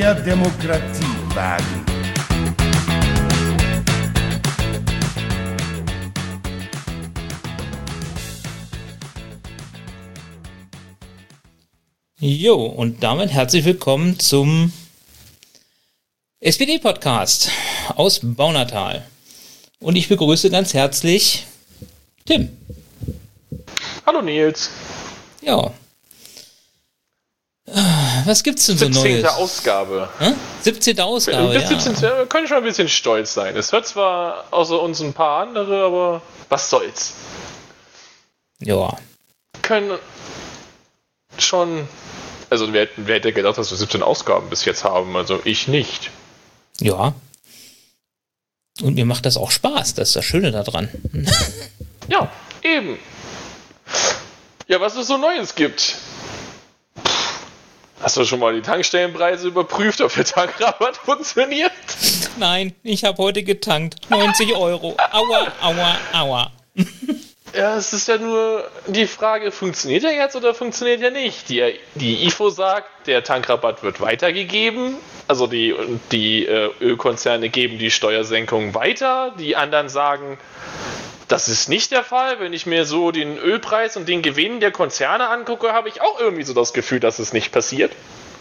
mehr Demokratie wagen. Jo, und damit herzlich willkommen zum SPD-Podcast aus Baunatal. Und ich begrüße ganz herzlich Tim. Hallo Nils. Ja. Was gibt's denn so Neues? 17. Ausgabe. 17. Ausgabe, Bis 17. Wir können schon ein bisschen stolz sein. Es hört zwar außer uns ein paar andere, aber was soll's. Ja. Können schon... Also wer hätte gedacht, dass wir 17 Ausgaben bis jetzt haben? Also ich nicht. Ja. Und mir macht das auch Spaß. Das ist das Schöne daran. Ja, eben. Ja, was es so Neues gibt. Hast du schon mal die Tankstellenpreise überprüft, ob der Tankrabatt funktioniert? Nein, ich habe heute getankt. 90 Euro. Aua, aua, aua. Ja, es ist ja nur die Frage, funktioniert er jetzt oder funktioniert er nicht? Die IFO sagt, der Tankrabatt wird weitergegeben. Also die Ölkonzerne geben die Steuersenkung weiter. Die anderen sagen, das ist nicht der Fall. Wenn ich mir so den Ölpreis und den Gewinn der Konzerne angucke, habe ich auch irgendwie so das Gefühl, dass es nicht passiert.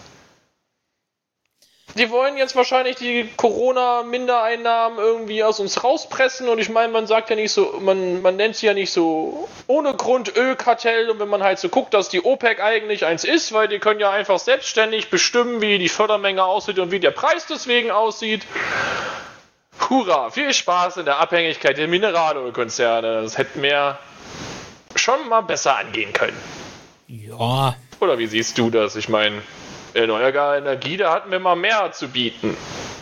Die wollen jetzt wahrscheinlich die Corona-Mindereinnahmen irgendwie aus uns rauspressen und ich meine, man sagt ja nicht so, man nennt sie ja nicht so ohne Grund Ölkartell und wenn man halt so guckt, dass die OPEC eigentlich eins ist, weil die können ja einfach selbstständig bestimmen, wie die Fördermenge aussieht und wie der Preis deswegen aussieht. Hurra, viel Spaß in der Abhängigkeit der Mineralölkonzerne. Das hätten wir schon mal besser angehen können. Ja. Oder wie siehst du das? Ich meine... Erneuerbare Energie, da hatten wir mal mehr zu bieten.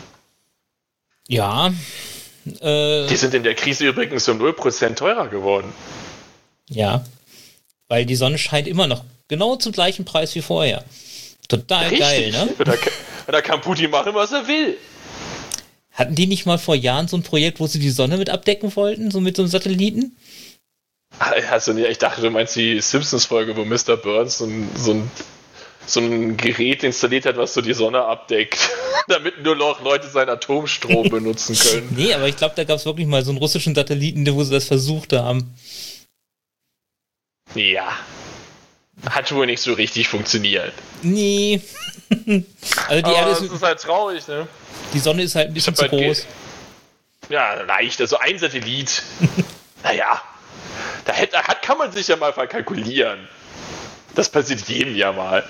Ja. Die sind in der Krise übrigens um 0% teurer geworden. Ja. Weil die Sonne scheint immer noch genau zum gleichen Preis wie vorher. Total Richtig. Geil, ne? Da kann Putin machen, was er will. Hatten die nicht mal vor Jahren so ein Projekt, wo sie die Sonne mit abdecken wollten? So mit so einem Satelliten? Also, ich dachte, du meinst die Simpsons-Folge, wo Mr. Burns so ein Gerät installiert hat, was so die Sonne abdeckt, damit nur noch Leute seinen Atomstrom benutzen können. Nee, aber ich glaube, da gab es wirklich mal so einen russischen Satelliten, wo sie das versucht haben. Ja. Hat wohl nicht so richtig funktioniert. Nee. Also die Erde ist halt traurig, ne? Die Sonne ist halt ein bisschen zu groß. Ja, leicht. Also ein Satellit. Naja. Kann man sich ja mal verkalkulieren. Das passiert jedem Jahr mal.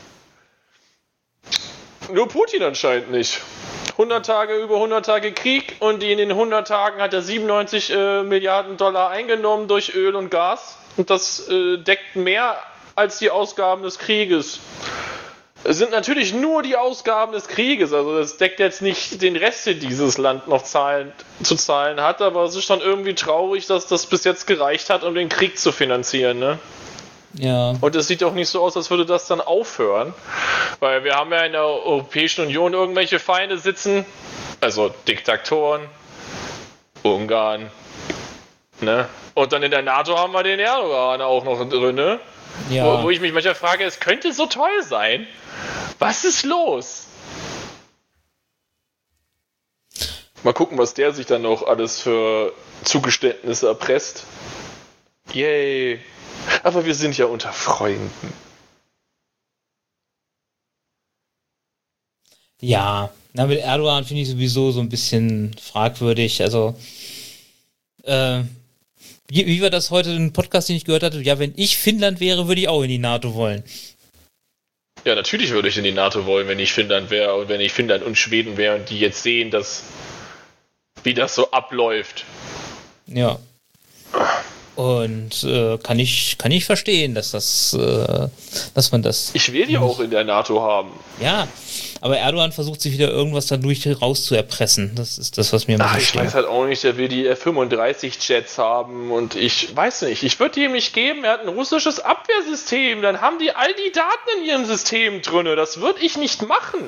Nur Putin anscheinend nicht. Über 100 Tage Krieg und in den 100 Tagen hat er 97 Milliarden Dollar eingenommen durch Öl und Gas. Und das deckt mehr als die Ausgaben des Krieges. Es sind natürlich nur die Ausgaben des Krieges, also das deckt jetzt nicht den Rest, den dieses Land noch zu zahlen hat, aber es ist schon irgendwie traurig, dass das bis jetzt gereicht hat, um den Krieg zu finanzieren, ne? Ja. Und es sieht auch nicht so aus, als würde das dann aufhören. Weil wir haben ja in der Europäischen Union irgendwelche Feinde sitzen. Also Diktatoren, Ungarn, ne? Und dann in der NATO haben wir den Erdogan auch noch drin, ne? Ja. Wo ich mich manchmal frage, es könnte so toll sein. Was ist los? Mal gucken, was der sich dann noch alles für Zugeständnisse erpresst. Yay. Aber wir sind ja unter Freunden. Ja, mit Erdogan finde ich sowieso so ein bisschen fragwürdig. Also, wie war das heute im Podcast, den ich gehört hatte? Ja, wenn ich Finnland wäre, würde ich auch in die NATO wollen. Ja, natürlich würde ich in die NATO wollen, wenn ich Finnland wäre und wenn ich Finnland und Schweden wäre und die jetzt sehen, wie das so abläuft. Ja. Und kann ich verstehen, dass man das... Ich will die auch in der NATO haben. Ja, aber Erdogan versucht sich wieder irgendwas dadurch rauszuerpressen. Das ist das, was mir ein bisschen Ich weiß halt auch nicht, der will die F-35-Jets haben und ich weiß nicht, ich würde ihm nicht geben, er hat ein russisches Abwehrsystem, dann haben die all die Daten in ihrem System drin, das würde ich nicht machen.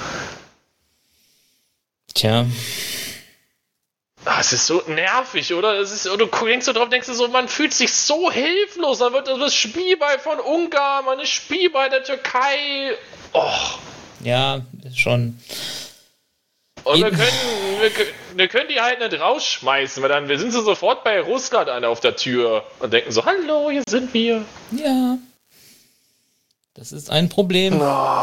Tja... Es ist so nervig, oder? Du denkst so drauf, denkst du so, man fühlt sich so hilflos. Dann wird das Spielball von Ungarn, man ist Spielball der Türkei. Och. Ja, ist schon. Und wir können die halt nicht rausschmeißen, weil dann sind sie sofort bei Russland auf der Tür und denken so, hallo, hier sind wir. Ja. Das ist ein Problem.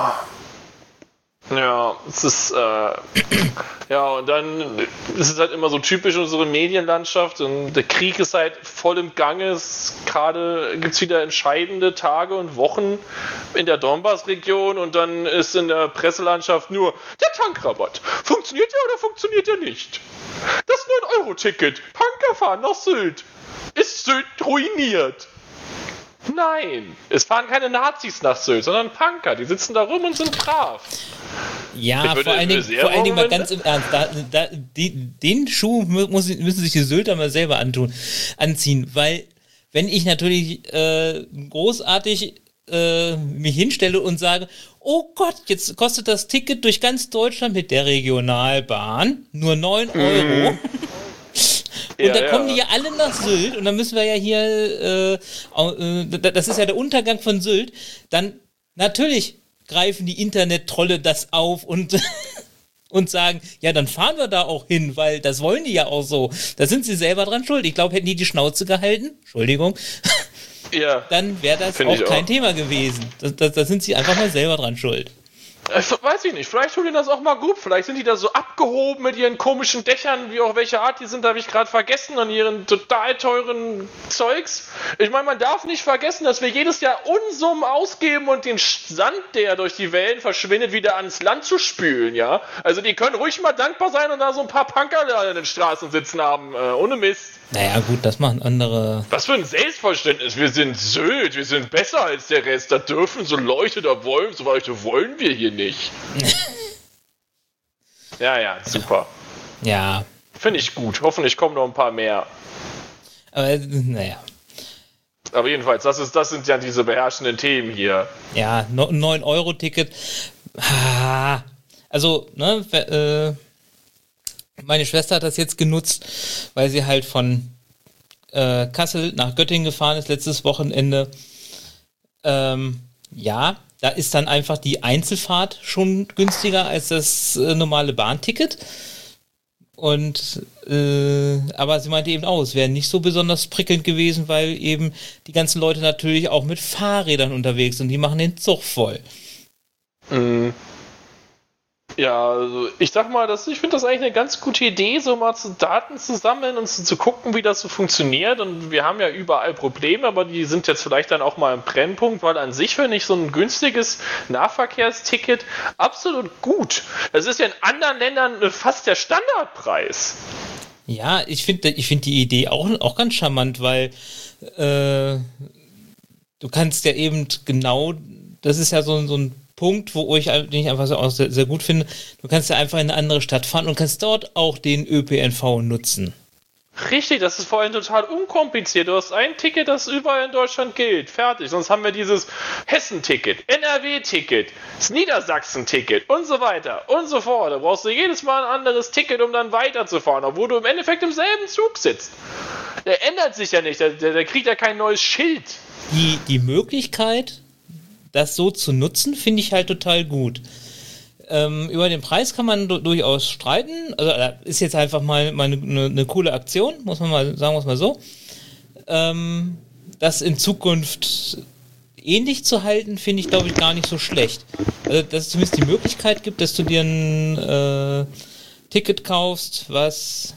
Ja, es ist, ja, und dann ist es halt immer so typisch unsere Medienlandschaft und der Krieg ist halt voll im Gange. Gerade gibt es wieder entscheidende Tage und Wochen in der Donbass-Region und dann ist in der Presselandschaft nur der Tankrabatt. Funktioniert der oder funktioniert der nicht? Das 9-Euro-Ticket. Punker fahren nach Sylt. Ist Sylt ruiniert? Nein, es fahren keine Nazis nach Sylt, sondern Punker. Die sitzen da rum und sind brav. Ja, vor allen Dingen mal ganz im Ernst, den Schuh müssen sich die Sylter mal selber anziehen, weil wenn ich natürlich großartig mich hinstelle und sage, oh Gott, jetzt kostet das Ticket durch ganz Deutschland mit der Regionalbahn nur 9 Euro. Und da kommen die ja alle nach Sylt und dann müssen wir ja hier, das ist ja der Untergang von Sylt, dann natürlich greifen die Internet-Trolle das auf und sagen, ja, dann fahren wir da auch hin, weil das wollen die ja auch so. Da sind sie selber dran schuld. Ich glaube, hätten die Schnauze gehalten, Entschuldigung, dann wäre das auch kein Thema gewesen. Da sind sie einfach mal selber dran schuld. Weiß ich nicht, vielleicht tun die das auch mal gut, vielleicht sind die da so abgehoben mit ihren komischen Dächern, wie auch welche Art die sind, habe ich gerade vergessen, an ihren total teuren Zeugs. Ich meine, man darf nicht vergessen, dass wir jedes Jahr Unsummen ausgeben und den Sand, der durch die Wellen verschwindet, wieder ans Land zu spülen, ja? Also die können ruhig mal dankbar sein und da so ein paar Punker an den Straßen sitzen haben, ohne Mist. Naja, gut, das machen andere. Was für ein Selbstverständnis. Wir sind Sylt, wir sind besser als der Rest. Da dürfen so Leute wollen wir hier nicht. Ja, super. Ja. Finde ich gut. Hoffentlich kommen noch ein paar mehr. Aber, naja. Aber jedenfalls, das sind ja diese beherrschenden Themen hier. Ja, 9-Euro-Ticket. Also, ne, meine Schwester hat das jetzt genutzt, weil sie halt von Kassel nach Göttingen gefahren ist letztes Wochenende. Ja, da ist dann einfach die Einzelfahrt schon günstiger als das normale Bahnticket. Und aber sie meinte eben auch, es wäre nicht so besonders prickelnd gewesen, weil eben die ganzen Leute natürlich auch mit Fahrrädern unterwegs sind. Die machen den Zug voll. Ja, also ich sag mal, ich finde das eigentlich eine ganz gute Idee, so mal Daten zu sammeln und zu gucken, wie das so funktioniert. Und wir haben ja überall Probleme, aber die sind jetzt vielleicht dann auch mal im Brennpunkt, weil an sich finde ich so ein günstiges Nahverkehrsticket absolut gut. Das ist ja in anderen Ländern fast der Standardpreis. Ja, ich finde die Idee auch ganz charmant, weil du kannst ja eben genau, das ist ja so ein Punkt, den ich einfach so auch sehr, sehr gut finde. Du kannst ja einfach in eine andere Stadt fahren und kannst dort auch den ÖPNV nutzen. Richtig, das ist vor allem total unkompliziert. Du hast ein Ticket, das überall in Deutschland gilt. Fertig. Sonst haben wir dieses Hessen-Ticket, NRW-Ticket, das Niedersachsen-Ticket und so weiter und so fort. Da brauchst du jedes Mal ein anderes Ticket, um dann weiterzufahren, obwohl du im Endeffekt im selben Zug sitzt. Der ändert sich ja nicht. Der kriegt ja kein neues Schild. Die Möglichkeit, das so zu nutzen, finde ich halt total gut. Über den Preis kann man durchaus streiten. Also ist jetzt einfach mal eine coole Aktion, muss man mal sagen, so. Das in Zukunft ähnlich zu halten, finde ich, glaube ich, gar nicht so schlecht. Also, dass es zumindest die Möglichkeit gibt, dass du dir ein Ticket kaufst, was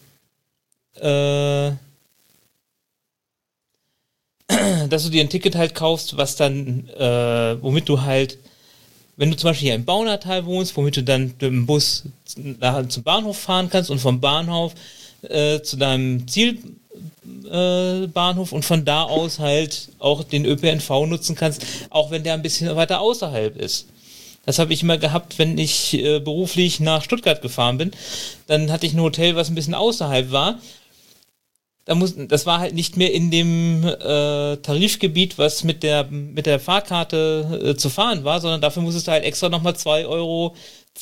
dass du dir ein Ticket halt kaufst, was dann, womit du halt, wenn du zum Beispiel hier im Baunatal wohnst, womit du dann mit dem Bus zum Bahnhof fahren kannst und vom Bahnhof zu deinem Zielbahnhof und von da aus halt auch den ÖPNV nutzen kannst, auch wenn der ein bisschen weiter außerhalb ist. Das habe ich immer gehabt, wenn ich beruflich nach Stuttgart gefahren bin. Dann hatte ich ein Hotel, was ein bisschen außerhalb war. Das war halt nicht mehr in dem Tarifgebiet, was mit der Fahrkarte zu fahren war, sondern dafür musstest du halt extra nochmal 2,10 Euro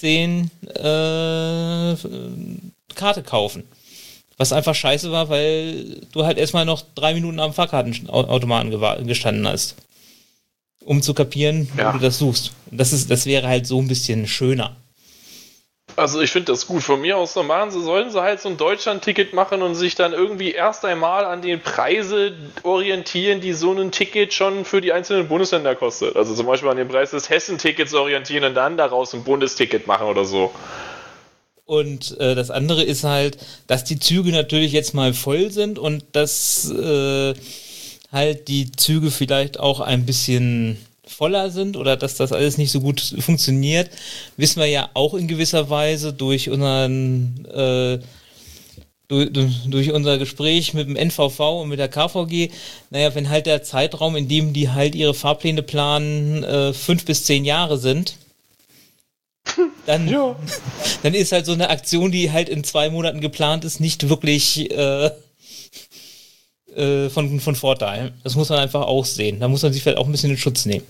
Karte kaufen. Was einfach scheiße war, weil du halt erstmal noch 3 Minuten am Fahrkartenautomaten gestanden hast. um zu kapieren, wo du das suchst. Das wäre halt so ein bisschen schöner. Also ich finde das gut. Von mir aus sollen sie halt so ein Deutschland-Ticket machen und sich dann irgendwie erst einmal an den Preise orientieren, die so ein Ticket schon für die einzelnen Bundesländer kostet. Also zum Beispiel an den Preis des Hessen-Tickets orientieren und dann daraus ein Bundesticket machen oder so. Und das andere ist halt, dass die Züge natürlich jetzt mal voll sind und dass halt die Züge vielleicht auch ein bisschen voller sind oder dass das alles nicht so gut funktioniert, wissen wir ja auch in gewisser Weise durch durch unser Gespräch mit dem NVV und mit der KVG. Naja, wenn halt der Zeitraum, in dem die halt ihre Fahrpläne planen, 5 bis 10 Jahre sind, dann ist halt so eine Aktion, die halt in 2 Monaten geplant ist, nicht wirklich von Vorteil. Das muss man einfach auch sehen. Da muss man sich vielleicht auch ein bisschen in Schutz nehmen.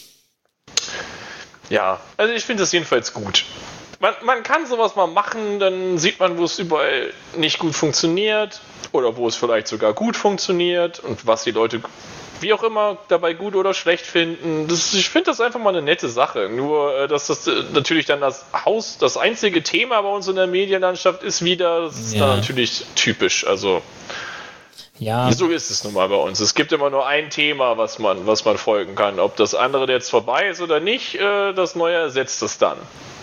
Ja, also ich finde das jedenfalls gut. Man kann sowas mal machen, dann sieht man, wo es überall nicht gut funktioniert oder wo es vielleicht sogar gut funktioniert und was die Leute, wie auch immer, dabei gut oder schlecht finden. Ich finde das einfach mal eine nette Sache. Nur, dass das natürlich dann das einzige Thema bei uns in der Medienlandschaft ist wieder, das ist dann natürlich typisch. Also ja. So ist es nun mal bei uns. Es gibt immer nur ein Thema, was man folgen kann. Ob das andere jetzt vorbei ist oder nicht, das Neue ersetzt es dann.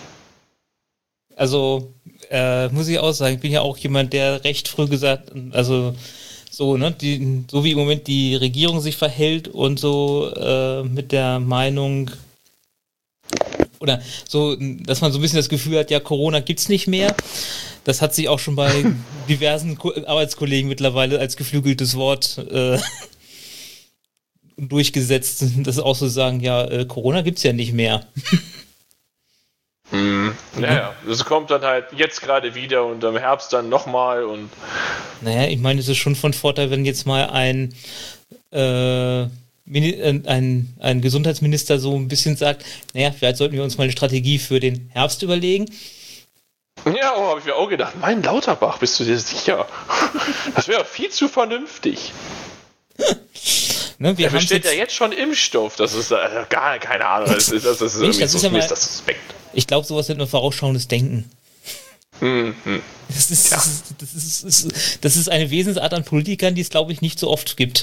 Also, muss ich auch sagen, ich bin ja auch jemand, der recht früh gesagt, also so, ne, so wie im Moment die Regierung sich verhält und so mit der Meinung oder so, dass man so ein bisschen das Gefühl hat, ja, Corona gibt's nicht mehr. Das hat sich auch schon bei diversen Arbeitskollegen mittlerweile als geflügeltes Wort durchgesetzt, dass auch so sagen, ja, Corona gibt's ja nicht mehr. Naja, das kommt dann halt jetzt gerade wieder und im Herbst dann nochmal und. Naja, ich meine, es ist schon von Vorteil, wenn jetzt mal ein Gesundheitsminister so ein bisschen sagt, naja, vielleicht sollten wir uns mal eine Strategie für den Herbst überlegen. Ja, habe ich mir auch gedacht, mein Lauterbach, bist du dir sicher? Das wäre viel zu vernünftig. Ne, er bestellt ja jetzt schon Impfstoff, das ist gar keine Ahnung, das ist irgendwie so ja das suspekt. Ich glaube, sowas wird nur vorausschauendes Denken. Mhm. Das ist eine Wesensart an Politikern, die es, glaube ich, nicht so oft gibt.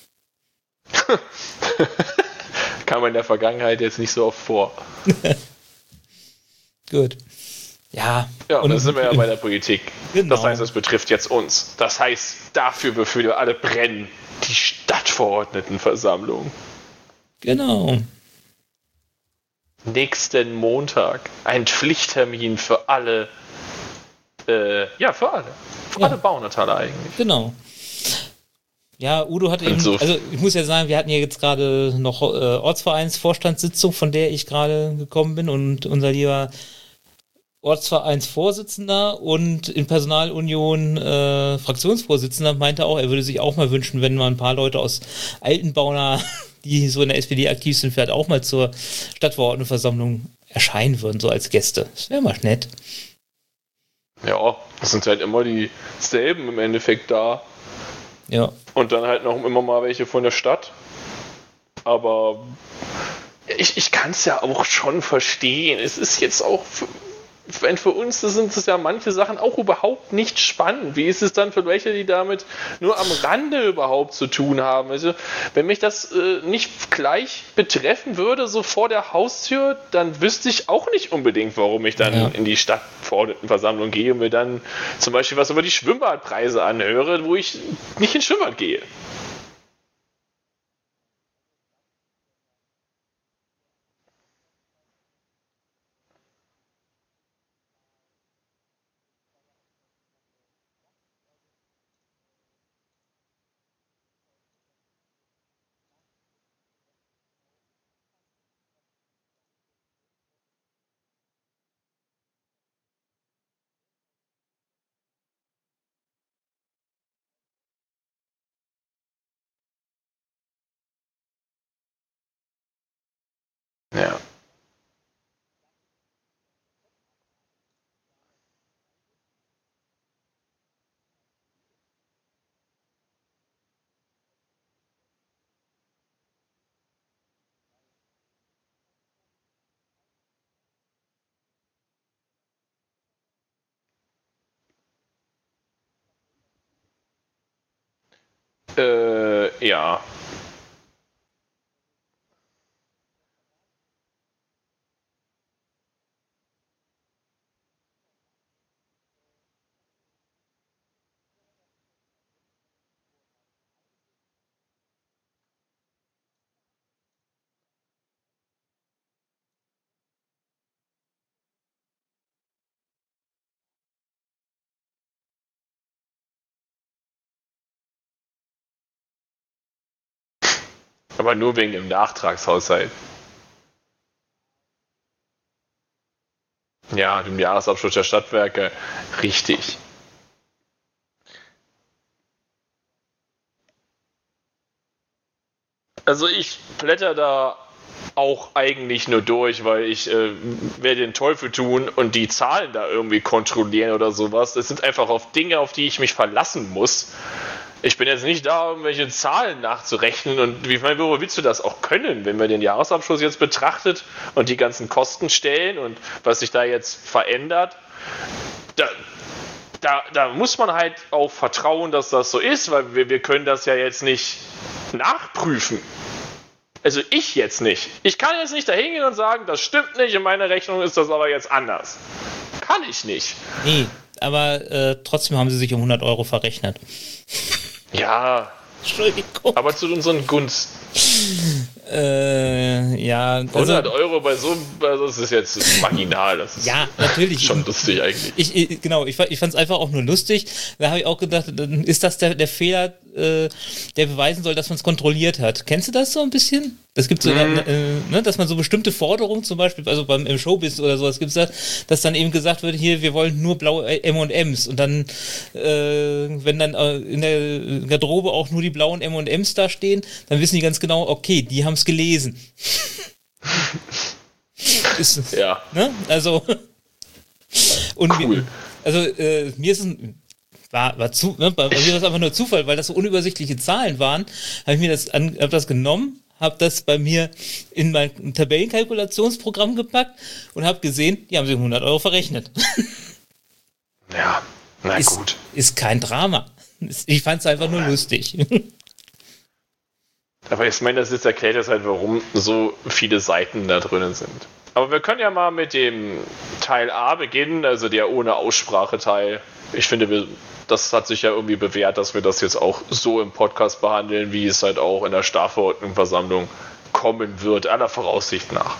Kam in der Vergangenheit jetzt nicht so oft vor. Gut. Ja. Ja, und da sind wir ja bei der Politik. Genau. Das heißt, es betrifft jetzt uns. Das heißt, dafür, wofür wir alle brennen, die Stadtverordnetenversammlung. Genau. Nächsten Montag. Ein Pflichttermin für alle. Für alle Baunateile eigentlich. Genau. Ja, Udo hat eben, also ich muss ja sagen, wir hatten ja jetzt gerade noch Ortsvereinsvorstandssitzung, von der ich gerade gekommen bin und unser lieber Ortsvereinsvorsitzender und in Personalunion Fraktionsvorsitzender meinte auch, er würde sich auch mal wünschen, wenn mal ein paar Leute aus Altenbauner, die so in der SPD aktiv sind, vielleicht auch mal zur Stadtverordnetenversammlung erscheinen würden, so als Gäste. Das wäre mal nett. Ja, das sind halt immer dieselben im Endeffekt da. Ja. Und dann halt noch immer mal welche von der Stadt. Aber ich kann es ja auch schon verstehen. Es ist jetzt auch, für uns sind es ja manche Sachen auch überhaupt nicht spannend. Wie ist es dann für welche, die damit nur am Rande überhaupt zu tun haben? Also, wenn mich das nicht gleich betreffen würde, so vor der Haustür, dann wüsste ich auch nicht unbedingt, warum ich dann in die Stadtverordnetenversammlung gehe und mir dann zum Beispiel was über die Schwimmbadpreise anhöre, wo ich nicht ins Schwimmbad gehe. Ja. Aber nur wegen dem Nachtragshaushalt. Ja, dem Jahresabschluss der Stadtwerke. Richtig. Also ich blätter da auch eigentlich nur durch, weil ich werde den Teufel tun und die Zahlen da irgendwie kontrollieren oder sowas. Das sind einfach auf Dinge, auf die ich mich verlassen muss. Ich bin jetzt nicht da, irgendwelche Zahlen nachzurechnen und wie willst du das auch können, wenn man den Jahresabschluss jetzt betrachtet und die ganzen Kostenstellen und was sich da jetzt verändert. Da muss man halt auch vertrauen, dass das so ist, weil wir können das ja jetzt nicht nachprüfen. Also ich jetzt nicht. Ich kann jetzt nicht da hingehen und sagen, das stimmt nicht, in meiner Rechnung ist das aber jetzt anders. Kann ich nicht. Nee, aber trotzdem haben sie sich um 100 Euro verrechnet. Ja. Entschuldigung. Aber zu unseren Gunsten. Ja. 100 Euro bei so einem, das ist jetzt marginal. Das ist ja, natürlich. Schon lustig eigentlich. Ich fand es einfach auch nur lustig. Da habe ich auch gedacht, dann ist das der Fehler, der beweisen soll, dass man es kontrolliert hat. Kennst du das so ein bisschen? Das gibt so, dass man so bestimmte Forderungen, zum Beispiel, also im Showbiz oder sowas gibt es dass dann eben gesagt wird, hier, wir wollen nur blaue M&M's und dann, wenn dann in der Garderobe auch nur die blauen M&M's da stehen, dann wissen die ganz genau, okay, die haben es gelesen. Ist, ja. Ne? Also und cool. Mir ist es bei mir war es einfach nur Zufall, weil das so unübersichtliche Zahlen waren, habe ich mir das genommen, habe das bei mir in mein Tabellenkalkulationsprogramm gepackt und habe gesehen, die haben sich 100 Euro verrechnet. Ja, na gut. Ist kein Drama. Ich fand es einfach nur lustig. Aber ich meine, das jetzt erklärt jetzt halt, warum so viele Seiten da drinnen sind. Aber wir können ja mal mit dem Teil A beginnen, also der ohne Aussprache-Teil. Ich finde, das hat sich ja irgendwie bewährt, dass wir das jetzt auch so im Podcast behandeln, wie es halt auch in der Strafverordnungsversammlung kommen wird, aller Voraussicht nach.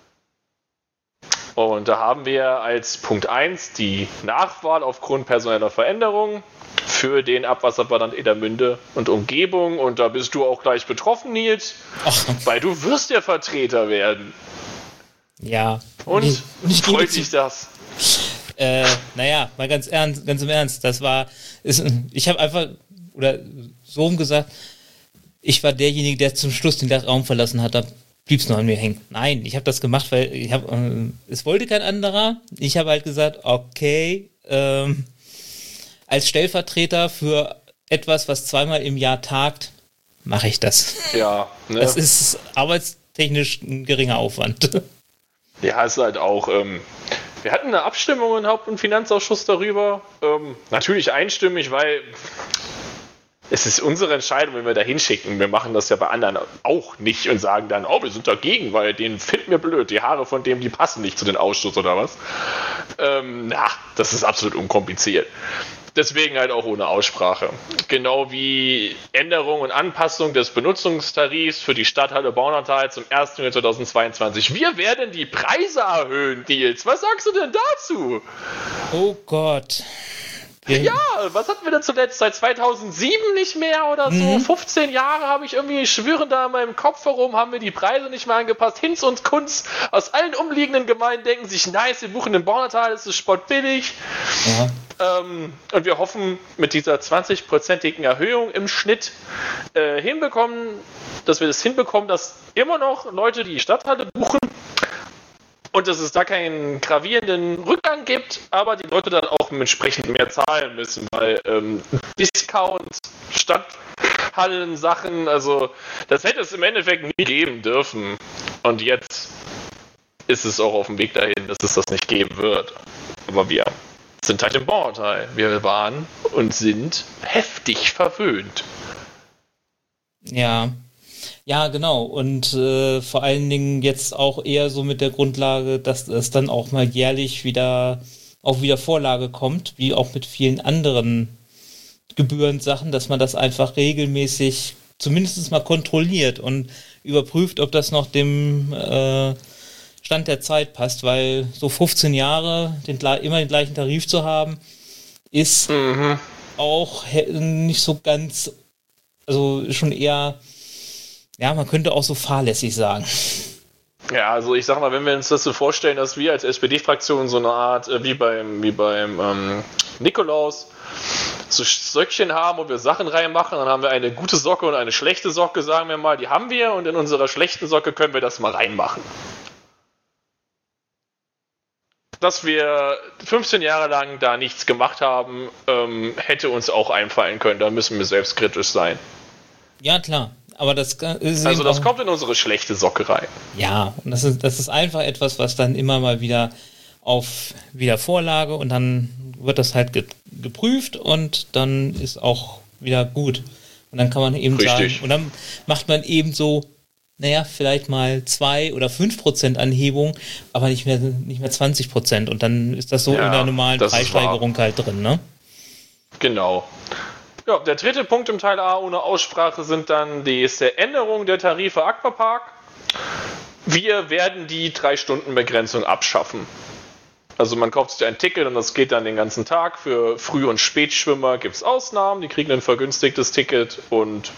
Und da haben wir als Punkt 1 die Nachwahl aufgrund personeller Veränderungen für den Abwasserverband Edermünde und Umgebung. Und da bist du auch gleich betroffen, Nils, weil du wirst der Vertreter werden. Ja. Und freut dich das? Naja, mal ganz im Ernst, ich habe einfach, oder so gesagt, ich war derjenige, der zum Schluss den Raum verlassen hat, da blieb es noch an mir hängen. Nein, ich habe das gemacht, weil es wollte kein anderer. Ich habe halt gesagt, okay, als Stellvertreter für etwas, was zweimal im Jahr tagt, mache ich das. Ja, ne? Das ist arbeitstechnisch ein geringer Aufwand. Ja, ist halt auch, wir hatten eine Abstimmung im Haupt- und Finanzausschuss darüber, natürlich einstimmig, weil es ist unsere Entscheidung, wenn wir da hinschicken. Wir machen das ja bei anderen auch nicht und sagen dann, oh, wir sind dagegen, weil den finden wir blöd. Die Haare von dem, die passen nicht zu den Ausschuss oder was. Das ist absolut unkompliziert. Deswegen halt auch ohne Aussprache. Genau wie Änderung und Anpassung des Benutzungstarifs für die Stadthalle Baunatal zum 1. Juni 2022. Wir werden die Preise erhöhen, Nils. Was sagst du denn dazu? Oh Gott. Ja, was hatten wir denn zuletzt? Seit 2007 nicht mehr oder so? 15 Jahre habe ich irgendwie schwören da in meinem Kopf herum, haben wir die Preise nicht mehr angepasst. Hinz und Kunz aus allen umliegenden Gemeinden denken sich, nice, wir buchen den Baunatal, das ist spottbillig. Ja. Und wir hoffen, mit dieser 20%igen Erhöhung im Schnitt dass wir das hinbekommen, dass immer noch Leute die Stadthalle buchen und dass es da keinen gravierenden Rückgang gibt, aber die Leute dann auch entsprechend mehr zahlen müssen, weil Discount, Stadthallen, Sachen, also das hätte es im Endeffekt nie geben dürfen. Und jetzt ist es auch auf dem Weg dahin, dass es das nicht geben wird. Aber wir sind halt im Bauanteil. Wir waren und sind heftig verwöhnt. Ja. Ja, genau. Und vor allen Dingen jetzt auch eher so mit der Grundlage, dass es dann auch mal jährlich wieder Vorlage kommt, wie auch mit vielen anderen Gebührensachen, dass man das einfach regelmäßig zumindest mal kontrolliert und überprüft, ob das noch dem Stand der Zeit passt, weil so 15 Jahre immer den gleichen Tarif zu haben, ist auch nicht so ganz, also schon eher, ja, man könnte auch so fahrlässig sagen. Ja, also ich sag mal, wenn wir uns das so vorstellen, dass wir als SPD-Fraktion so eine Art, wie beim Nikolaus, so Söckchen haben, wo wir Sachen reinmachen, dann haben wir eine gute Socke und eine schlechte Socke, sagen wir mal, die haben wir, und in unserer schlechten Socke können wir das mal reinmachen. Dass wir 15 Jahre lang da nichts gemacht haben, hätte uns auch einfallen können, da müssen wir selbstkritisch sein. Ja, klar. Aber das ist also das kommt in unsere schlechte Socke rein. Ja, und das ist einfach etwas, was dann immer mal wieder auf Vorlage, und dann wird das halt geprüft und dann ist auch wieder gut. Und dann kann man eben sagen, und dann macht man eben so, naja, vielleicht mal 2 oder 5% Anhebung, aber nicht mehr 20%. Und dann ist das so in der normalen Preissteigerung halt drin, ne? Genau. Ja, der dritte Punkt im Teil A ohne Aussprache ist der Änderung der Tarife Aquapark. Wir werden die 3-Stunden-Begrenzung abschaffen. Also man kauft sich ein Ticket und das geht dann den ganzen Tag. Für Früh- und Spätschwimmer gibt es Ausnahmen, die kriegen ein vergünstigtes Ticket. Und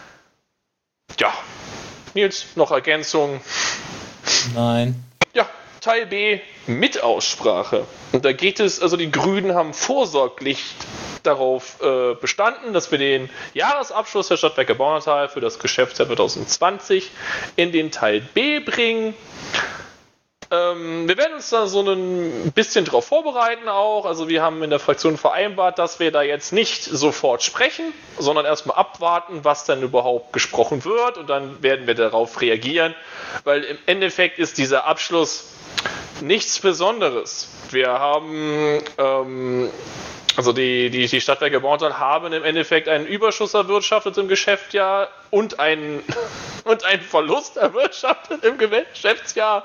ja, Nils, noch Ergänzung? Nein. Ja, Teil B mit Aussprache. Und da geht es, also die Grünen haben vorsorglich darauf bestanden, dass wir den Jahresabschluss der Stadtwerke Baunatal für das Geschäftsjahr 2020 in den Teil B bringen. Wir werden uns da so ein bisschen drauf vorbereiten auch. Also wir haben in der Fraktion vereinbart, dass wir da jetzt nicht sofort sprechen, sondern erstmal abwarten, was dann überhaupt gesprochen wird, und dann werden wir darauf reagieren, weil im Endeffekt ist dieser Abschluss nichts Besonderes. Wir haben also die Stadtwerke Baunatal haben im Endeffekt einen Überschuss erwirtschaftet im Geschäftsjahr und einen Verlust erwirtschaftet im Geschäftsjahr.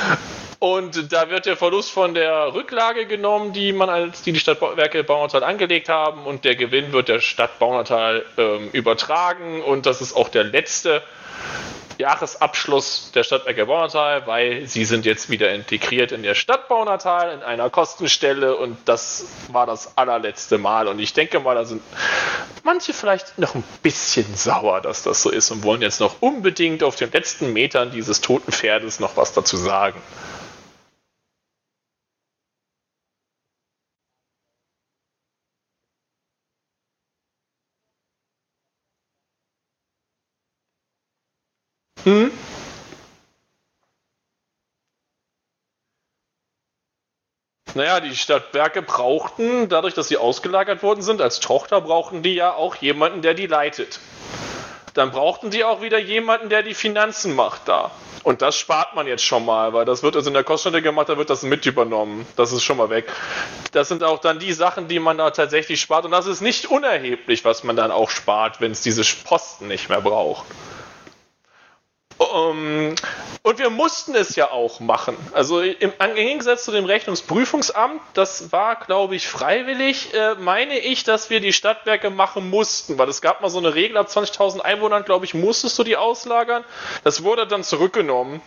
Und da wird der Verlust von der Rücklage genommen, die die Stadtwerke Baunatal angelegt haben, und der Gewinn wird der Stadt Baunatal übertragen, und das ist auch der letzte Jahresabschluss der Stadtwerke Baunatal, weil sie sind jetzt wieder integriert in der Stadt Baunatal in einer Kostenstelle, und das war das allerletzte Mal. Und ich denke mal, da sind manche vielleicht noch ein bisschen sauer, dass das so ist, und wollen jetzt noch unbedingt auf den letzten Metern dieses toten Pferdes noch was dazu sagen. Naja, die Stadtwerke brauchten, dadurch, dass sie ausgelagert worden sind, als Tochter brauchten die ja auch jemanden, der die leitet. Dann brauchten die auch wieder jemanden, der die Finanzen macht da. Und das spart man jetzt schon mal, weil das wird also in der Kostenstelle gemacht, da wird das mit übernommen. Das ist schon mal weg. Das sind auch dann die Sachen, die man da tatsächlich spart. Und das ist nicht unerheblich, was man dann auch spart, wenn es diese Posten nicht mehr braucht. Und wir mussten es ja auch machen. Also im Gegensatz zu dem Rechnungsprüfungsamt, das war, glaube ich, freiwillig, meine ich, dass wir die Stadtwerke machen mussten, weil es gab mal so eine Regel, ab 20.000 Einwohnern, glaube ich, musstest du die auslagern. Das wurde dann zurückgenommen.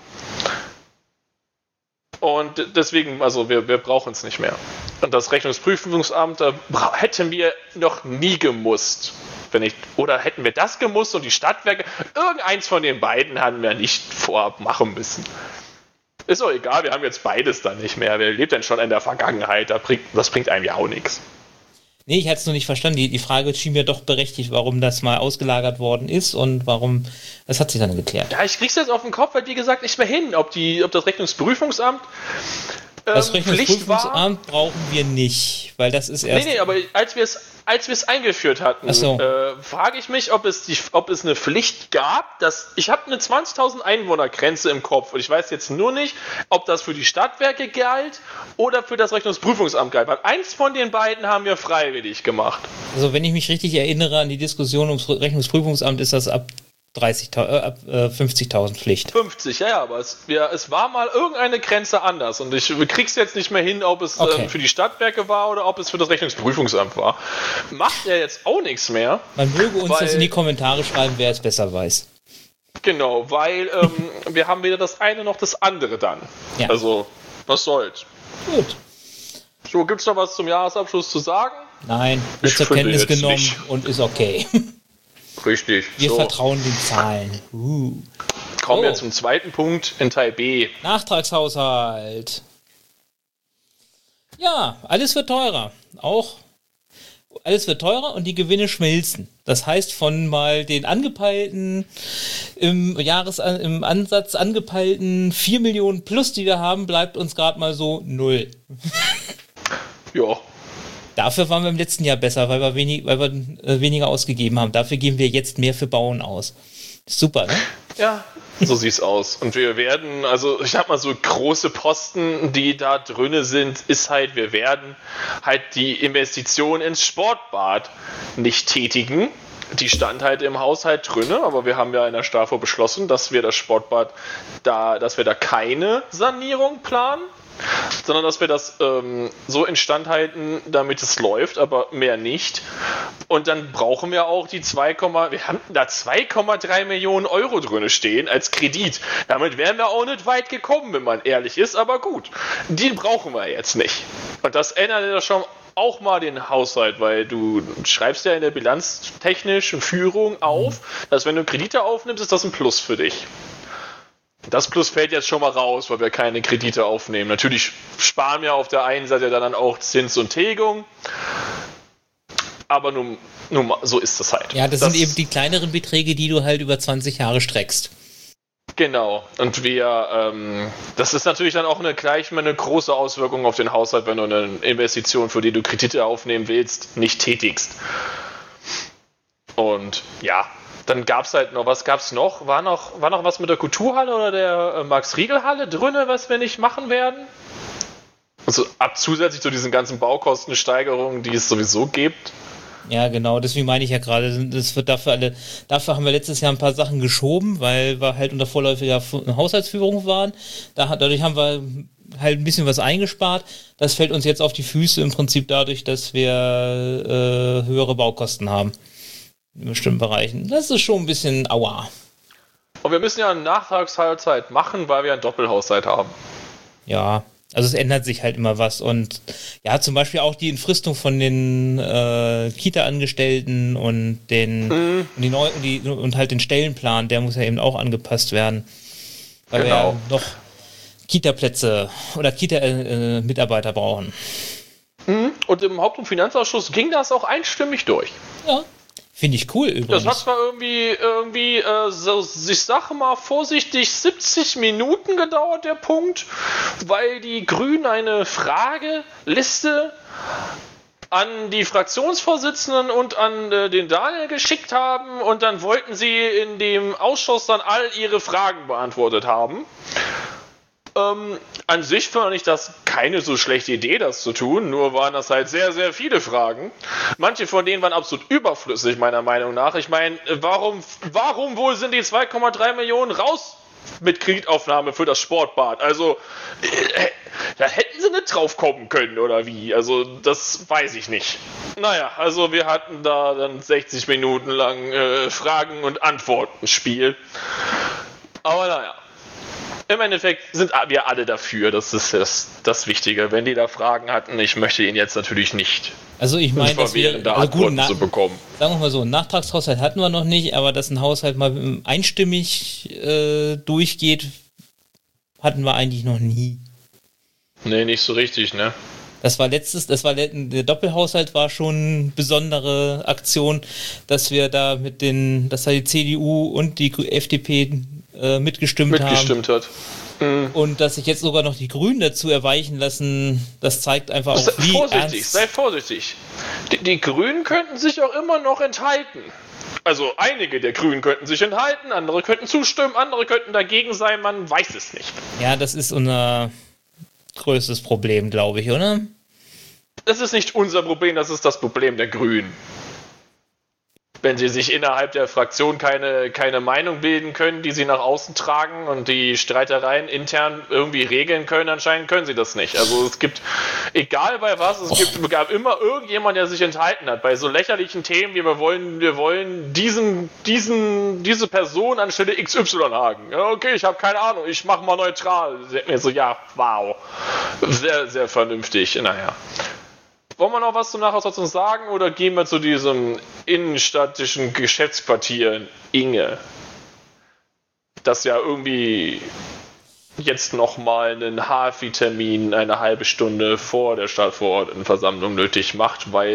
Und deswegen, also wir brauchen es nicht mehr. Und das Rechnungsprüfungsamt hätten wir noch nie gemusst. Oder hätten wir das gemusst und die Stadtwerke, irgendeins von den beiden haben wir nicht vorab machen müssen. Ist doch egal, wir haben jetzt beides dann nicht mehr. Wer lebt denn schon in der Vergangenheit? Das bringt einem ja auch nichts. Nee, ich hatte es noch nicht verstanden. Die Frage schien mir doch berechtigt, warum das mal ausgelagert worden ist und warum. Das hat sich dann geklärt. Ja, ich krieg's jetzt auf den Kopf, weil wie gesagt nicht mehr hin, ob das Rechnungsprüfungsamt das Rechnungsprüfungsamt brauchen wir nicht, weil das ist erst. Nee, aber als wir es eingeführt hatten, frage ich mich, ob es eine Pflicht gab, ich habe eine 20.000 Einwohner-Grenze im Kopf und ich weiß jetzt nur nicht, ob das für die Stadtwerke galt oder für das Rechnungsprüfungsamt galt, weil eins von den beiden haben wir freiwillig gemacht. Also wenn ich mich richtig erinnere an die Diskussion ums Rechnungsprüfungsamt, ist das ab 50.000 Pflicht. 50, ja, aber es war mal irgendeine Grenze anders und ich krieg's jetzt nicht mehr hin, ob es für die Stadtwerke war oder ob es für das Rechnungsprüfungsamt war. Macht ja jetzt auch nichts mehr. Man möge uns das in die Kommentare schreiben, wer es besser weiß. Genau, weil wir haben weder das eine noch das andere dann. Ja. Also, was soll's. Gut. So, gibt's noch was zum Jahresabschluss zu sagen? Nein, wird zur Kenntnis genommen nicht. Und ist okay. Richtig. Wir vertrauen den Zahlen. Kommen wir zum zweiten Punkt in Teil B. Nachtragshaushalt. Ja, alles wird teurer. Alles wird teurer und die Gewinne schmelzen. Das heißt, von mal den angepeilten, im Ansatz angepeilten 4 Millionen plus, die wir haben, bleibt uns gerade mal so 0. Ja. Dafür waren wir im letzten Jahr besser, weil wir weniger ausgegeben haben. Dafür geben wir jetzt mehr für Bauen aus. Super, ne? Ja, so sieht's aus. Und wir werden, also ich sag mal so große Posten, die da drinne sind, ist halt, wir werden halt die Investition ins Sportbad nicht tätigen. Die stand halt im Haushalt drinne, aber wir haben ja in der STAFO beschlossen, dass wir das Sportbad dass wir da keine Sanierung planen, sondern dass wir das so instand halten, damit es läuft, aber mehr nicht. Und dann brauchen wir auch wir haben da 2,3 Millionen Euro drin stehen als Kredit. Damit wären wir auch nicht weit gekommen, wenn man ehrlich ist, aber gut, die brauchen wir jetzt nicht. Und das ändert ja schon auch mal den Haushalt, weil du schreibst ja in der bilanztechnischen Führung auf, dass wenn du Kredite aufnimmst, ist das ein Plus für dich. Das Plus fällt jetzt schon mal raus, weil wir keine Kredite aufnehmen. Natürlich sparen wir auf der einen Seite dann auch Zins und Tilgung, aber nun so ist das halt. Ja, das sind eben die kleineren Beträge, die du halt über 20 Jahre streckst. Genau, und das ist natürlich dann auch gleich mal eine große Auswirkung auf den Haushalt, wenn du eine Investition, für die du Kredite aufnehmen willst, nicht tätigst. Und ja, dann gab's halt noch, was gab's noch? War noch was mit der Kulturhalle oder der Max-Riegel-Halle drinne, was wir nicht machen werden? Also zusätzlich zu diesen ganzen Baukostensteigerungen, die es sowieso gibt. Ja, genau, deswegen meine ich ja gerade, das wird dafür haben wir letztes Jahr ein paar Sachen geschoben, weil wir halt unter vorläufiger Haushaltsführung waren. Dadurch haben wir halt ein bisschen was eingespart. Das fällt uns jetzt auf die Füße im Prinzip dadurch, dass wir höhere Baukosten haben in bestimmten Bereichen. Das ist schon ein bisschen aua. Und wir müssen ja einen Nachtragshaushalt machen, weil wir einen Doppelhaushalt haben. Ja, also es ändert sich halt immer was und ja, zum Beispiel auch die Entfristung von den Kita-Angestellten und und halt den Stellenplan, der muss ja eben auch angepasst werden, weil wir ja noch Kita-Plätze oder Kita-Mitarbeiter brauchen. Und im Haupt- und Finanzausschuss ging das auch einstimmig durch. Ja. Finde ich cool übrigens. Das hat zwar irgendwie ich sage mal vorsichtig, 70 Minuten gedauert, der Punkt, weil die Grünen eine Frageliste an die Fraktionsvorsitzenden und an den Daniel geschickt haben und dann wollten sie in dem Ausschuss dann all ihre Fragen beantwortet haben. An sich fand ich das keine so schlechte Idee, das zu tun, nur waren das halt sehr, sehr viele Fragen. Manche von denen waren absolut überflüssig, meiner Meinung nach. Ich meine, warum wohl sind die 2,3 Millionen raus mit Kreditaufnahme für das Sportbad? Also, da hätten sie nicht drauf kommen können, oder wie? Also, das weiß ich nicht. Naja, also wir hatten da dann 60 Minuten lang Fragen- und Antworten-Spiel. Aber naja. Im Endeffekt sind wir alle dafür, das ist das Wichtige. Wenn die da Fragen hatten, ich möchte ihnen jetzt natürlich nicht. Also ich meine, dass wir da Antworten zu bekommen. Sagen wir mal so, einen Nachtragshaushalt hatten wir noch nicht, aber dass ein Haushalt mal einstimmig durchgeht, hatten wir eigentlich noch nie. Nee, nicht so richtig, ne? Der Doppelhaushalt war schon eine besondere Aktion, dass wir da dass da die CDU und die FDP mitgestimmt haben. Hat. Und dass sich jetzt sogar noch die Grünen dazu erweichen lassen, das zeigt einfach auch, wie ernst... Sei vorsichtig. Die Grünen könnten sich auch immer noch enthalten. Also einige der Grünen könnten sich enthalten, andere könnten zustimmen, andere könnten dagegen sein, man weiß es nicht. Ja, das ist unser größtes Problem, glaube ich, oder? Das ist nicht unser Problem, das ist das Problem der Grünen. wenn sie sich innerhalb der Fraktion keine Meinung bilden können, die sie nach außen tragen und die Streitereien intern irgendwie regeln können, anscheinend können sie das nicht. Also es gibt, egal bei was, gab immer irgendjemand, der sich enthalten hat. Bei so lächerlichen Themen wie wir wollen diese Person anstelle XY haben. Ja, okay, ich habe keine Ahnung, ich mache mal neutral. Mir so, ja, wow. Sehr, sehr vernünftig. Naja. Wollen wir noch was zum Nachhaussatzung sagen oder gehen wir zu diesem innenstädtischen Geschäftsquartier in Inge? Das ja irgendwie jetzt nochmal einen HFI-Termin eine halbe Stunde vor der Stadtverordnetenversammlung nötig macht, weil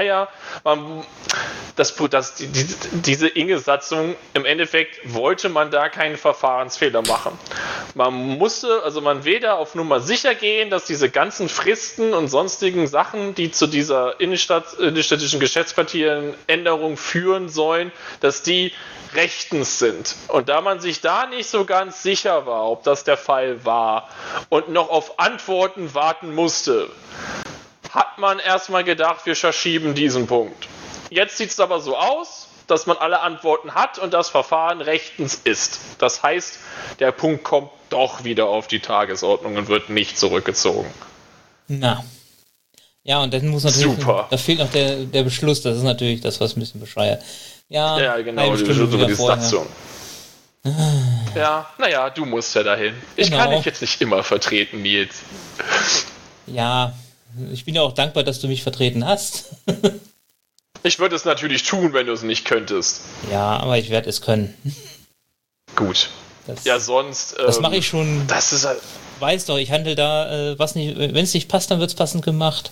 diese Inge-Satzung, im Endeffekt wollte man da keinen Verfahrensfehler machen. Man will da auf Nummer sicher gehen, dass diese ganzen Fristen und sonstigen Sachen, die zu dieser innenstädtischen Geschäftsquartierenänderung führen sollen, dass die rechtens sind. Und da man sich da nicht so ganz sicher war, ob das der Fall war und noch auf Antworten warten musste, hat man erstmal gedacht, wir verschieben diesen Punkt. Jetzt sieht es aber so aus, dass man alle Antworten hat und das Verfahren rechtens ist. Das heißt, der Punkt kommt doch wieder auf die Tagesordnung und wird nicht zurückgezogen. Na. Ja, und dann muss natürlich, super. Da fehlt noch der Beschluss, das ist natürlich das, was ein bisschen bescheuert. Ja, genau, die Beschluss über die Satzung. Ja, naja, du musst ja dahin. Ich kann dich jetzt nicht immer vertreten, Nils. Ja, ich bin ja auch dankbar, dass du mich vertreten hast. Ich würde es natürlich tun, wenn du es nicht könntest. Ja, aber ich werde es können. Gut. Sonst... das mache ich schon. Das ist halt... Weiß doch, ich handle da, wenn es nicht passt, dann wird es passend gemacht.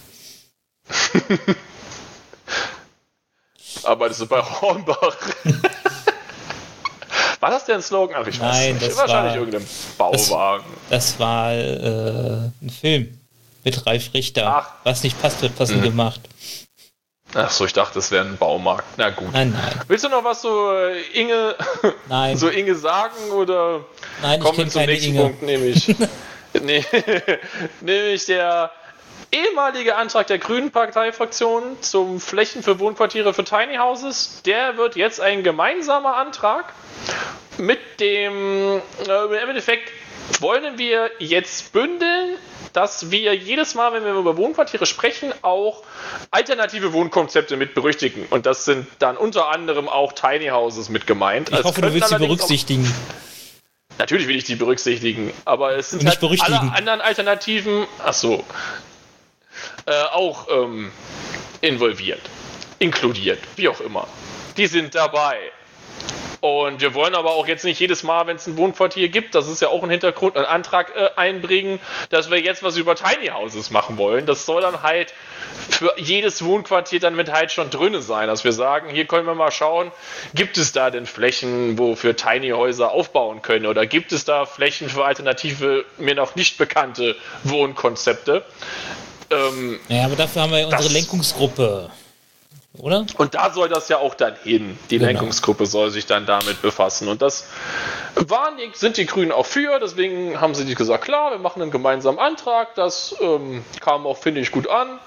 Arbeitest du bei Hornbach? War das der ein Slogan? Ach, ich weiß nicht. Das wahrscheinlich irgendein Bauwagen. Das war ein Film mit Ralf Richter. Ach. Was nicht passt, wird passend gemacht. Ach so, ich dachte, es wäre ein Baumarkt. Na gut. Nein. Willst du noch was Inge sagen oder Nein, kommen wir zum nächsten Inge. Punkt, nämlich der ehemalige Antrag der Grünen Parteifraktion zum Flächen für Wohnquartiere für Tiny Houses, der wird jetzt ein gemeinsamer Antrag mit dem, im Endeffekt wollen wir jetzt bündeln, dass wir jedes Mal, wenn wir über Wohnquartiere sprechen, auch alternative Wohnkonzepte mit berücksichtigen. Und das sind dann unter anderem auch Tiny Houses mit gemeint. Ich hoffe, du willst sie berücksichtigen. Natürlich will ich die berücksichtigen, aber es sind halt alle anderen Alternativen, auch involviert, inkludiert, wie auch immer. Die sind dabei. Und wir wollen aber auch jetzt nicht jedes Mal, wenn es ein Wohnquartier gibt, das ist ja auch ein Hintergrund, einen Antrag einbringen, dass wir jetzt was über Tiny Houses machen wollen. Das soll dann halt für jedes Wohnquartier dann mit halt schon drin sein, dass wir sagen, hier können wir mal schauen, gibt es da denn Flächen, wo wir Tiny Häuser aufbauen können oder gibt es da Flächen für alternative, mir noch nicht bekannte Wohnkonzepte? Ja, aber dafür haben wir ja unsere Lenkungsgruppe, oder? Und da soll das ja auch dann hin. Die Lenkungsgruppe soll sich dann damit befassen. Und das sind die Grünen auch für, deswegen haben sie gesagt, klar, wir machen einen gemeinsamen Antrag. Das kam auch, finde ich, gut an.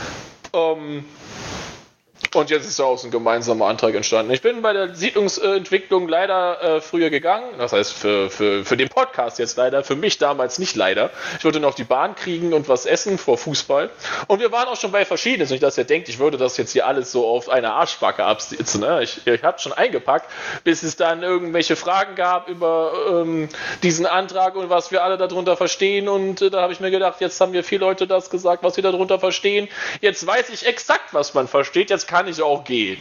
Und jetzt ist daraus ein gemeinsamer Antrag entstanden. Ich bin bei der Siedlungsentwicklung leider früher gegangen. Das heißt, für den Podcast jetzt leider. Für mich damals nicht leider. Ich wollte noch die Bahn kriegen und was essen vor Fußball. Und wir waren auch schon bei verschiedenen. Nicht, dass ihr denkt, ich würde das jetzt hier alles so auf eine Arschbacke absitzen. Ne? Ich habe schon eingepackt, bis es dann irgendwelche Fragen gab über diesen Antrag und was wir alle darunter verstehen. Und da habe ich mir gedacht, jetzt haben mir 4 Leute das gesagt, was sie darunter verstehen. Jetzt weiß ich exakt, was man versteht. Jetzt kann ich auch gehen.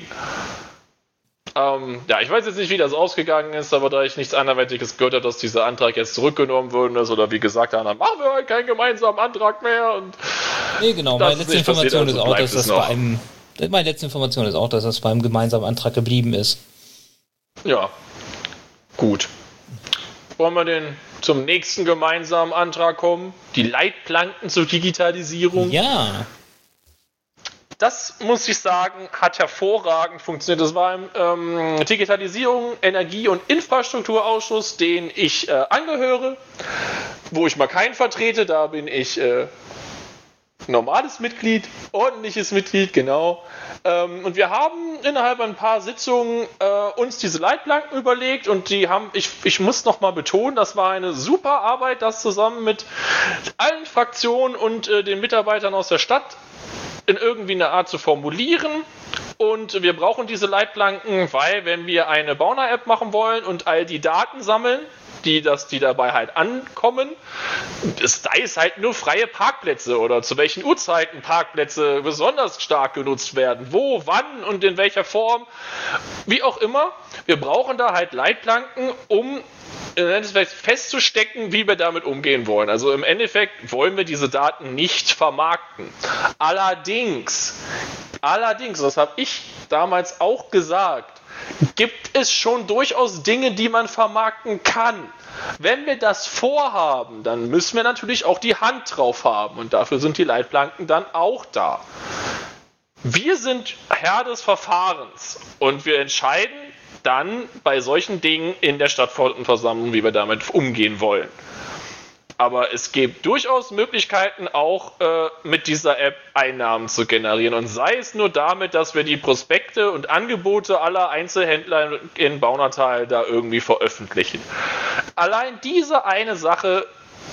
Ich weiß jetzt nicht, wie das ausgegangen ist, aber da ich nichts anderweitiges gehört habe, dass dieser Antrag jetzt zurückgenommen worden ist oder wie gesagt, dann machen wir halt keinen gemeinsamen Antrag mehr. Und nee, genau. Meine letzte Information ist auch, dass das beim gemeinsamen Antrag geblieben ist. Ja, gut. Wollen wir denn zum nächsten gemeinsamen Antrag kommen? Die Leitplanken zur Digitalisierung? Ja. Das, muss ich sagen, hat hervorragend funktioniert. Das war im Digitalisierung, Energie- und Infrastrukturausschuss, den ich angehöre, wo ich mal keinen vertrete. Da bin ich normales Mitglied, ordentliches Mitglied, genau. Und wir haben innerhalb ein paar Sitzungen uns diese Leitplanken überlegt und ich muss nochmal betonen, das war eine super Arbeit, das zusammen mit allen Fraktionen und den Mitarbeitern aus der Stadt in irgendwie eine Art zu formulieren. Und wir brauchen diese Leitplanken, weil wenn wir eine Bauner-App machen wollen und all die Daten sammeln, die dabei halt ankommen, sei es halt nur freie Parkplätze oder zu welchen Uhrzeiten Parkplätze besonders stark genutzt werden, wo, wann und in welcher Form, wie auch immer. Wir brauchen da halt Leitplanken, um festzustecken, wie wir damit umgehen wollen. Also im Endeffekt wollen wir diese Daten nicht vermarkten. Allerdings, das habe ich damals auch gesagt, gibt es schon durchaus Dinge, die man vermarkten kann. Wenn wir das vorhaben, dann müssen wir natürlich auch die Hand drauf haben und dafür sind die Leitplanken dann auch da. Wir sind Herr des Verfahrens und wir entscheiden dann bei solchen Dingen in der Stadtversammlung, wie wir damit umgehen wollen. Aber es gibt durchaus Möglichkeiten, auch mit dieser App Einnahmen zu generieren. Und sei es nur damit, dass wir die Prospekte und Angebote aller Einzelhändler in Baunatal da irgendwie veröffentlichen. Allein diese eine Sache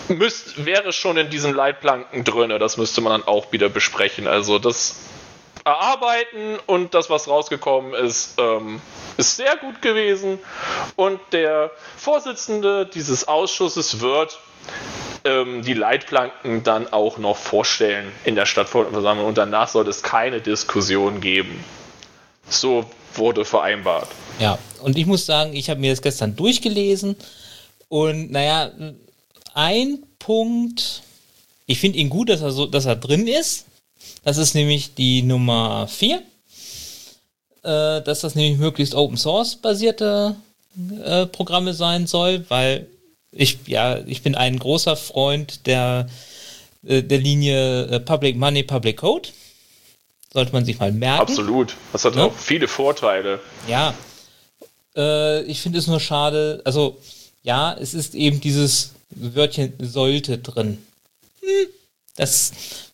wäre schon in diesen Leitplanken drin. Das müsste man dann auch wieder besprechen. Also das Erarbeiten und das, was rausgekommen ist, ist sehr gut gewesen. Und der Vorsitzende dieses Ausschusses wird die Leitplanken dann auch noch vorstellen in der Stadtversammlung und danach soll es keine Diskussion geben. So wurde vereinbart. Ja, und ich muss sagen, ich habe mir das gestern durchgelesen und naja, ein Punkt, ich finde ihn gut, dass er drin ist. Das ist nämlich die Nummer 4, dass das nämlich möglichst Open-Source-basierte Programme sein soll, weil ich bin ein großer Freund der Linie Public Money, Public Code. Sollte man sich mal merken. Absolut. Das hat auch viele Vorteile. Ja. Ich finde es nur schade, also ja, es ist eben dieses Wörtchen sollte drin. Das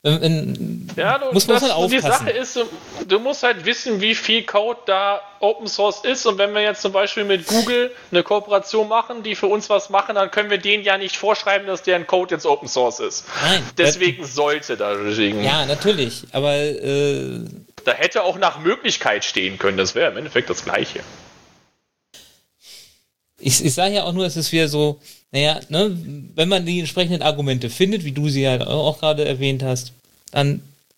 muss man aufpassen. Die Sache ist, du musst halt wissen, wie viel Code da Open Source ist und wenn wir jetzt zum Beispiel mit Google eine Kooperation machen, die für uns was machen, dann können wir denen ja nicht vorschreiben, dass deren Code jetzt Open Source ist. Nein. Deswegen sollte da. Ja, natürlich, aber da hätte auch nach Möglichkeit stehen können, das wäre im Endeffekt das Gleiche. Ich sage ja auch nur, es ist wieder so, naja, ne, wenn man die entsprechenden Argumente findet, wie du sie ja auch gerade erwähnt hast, dann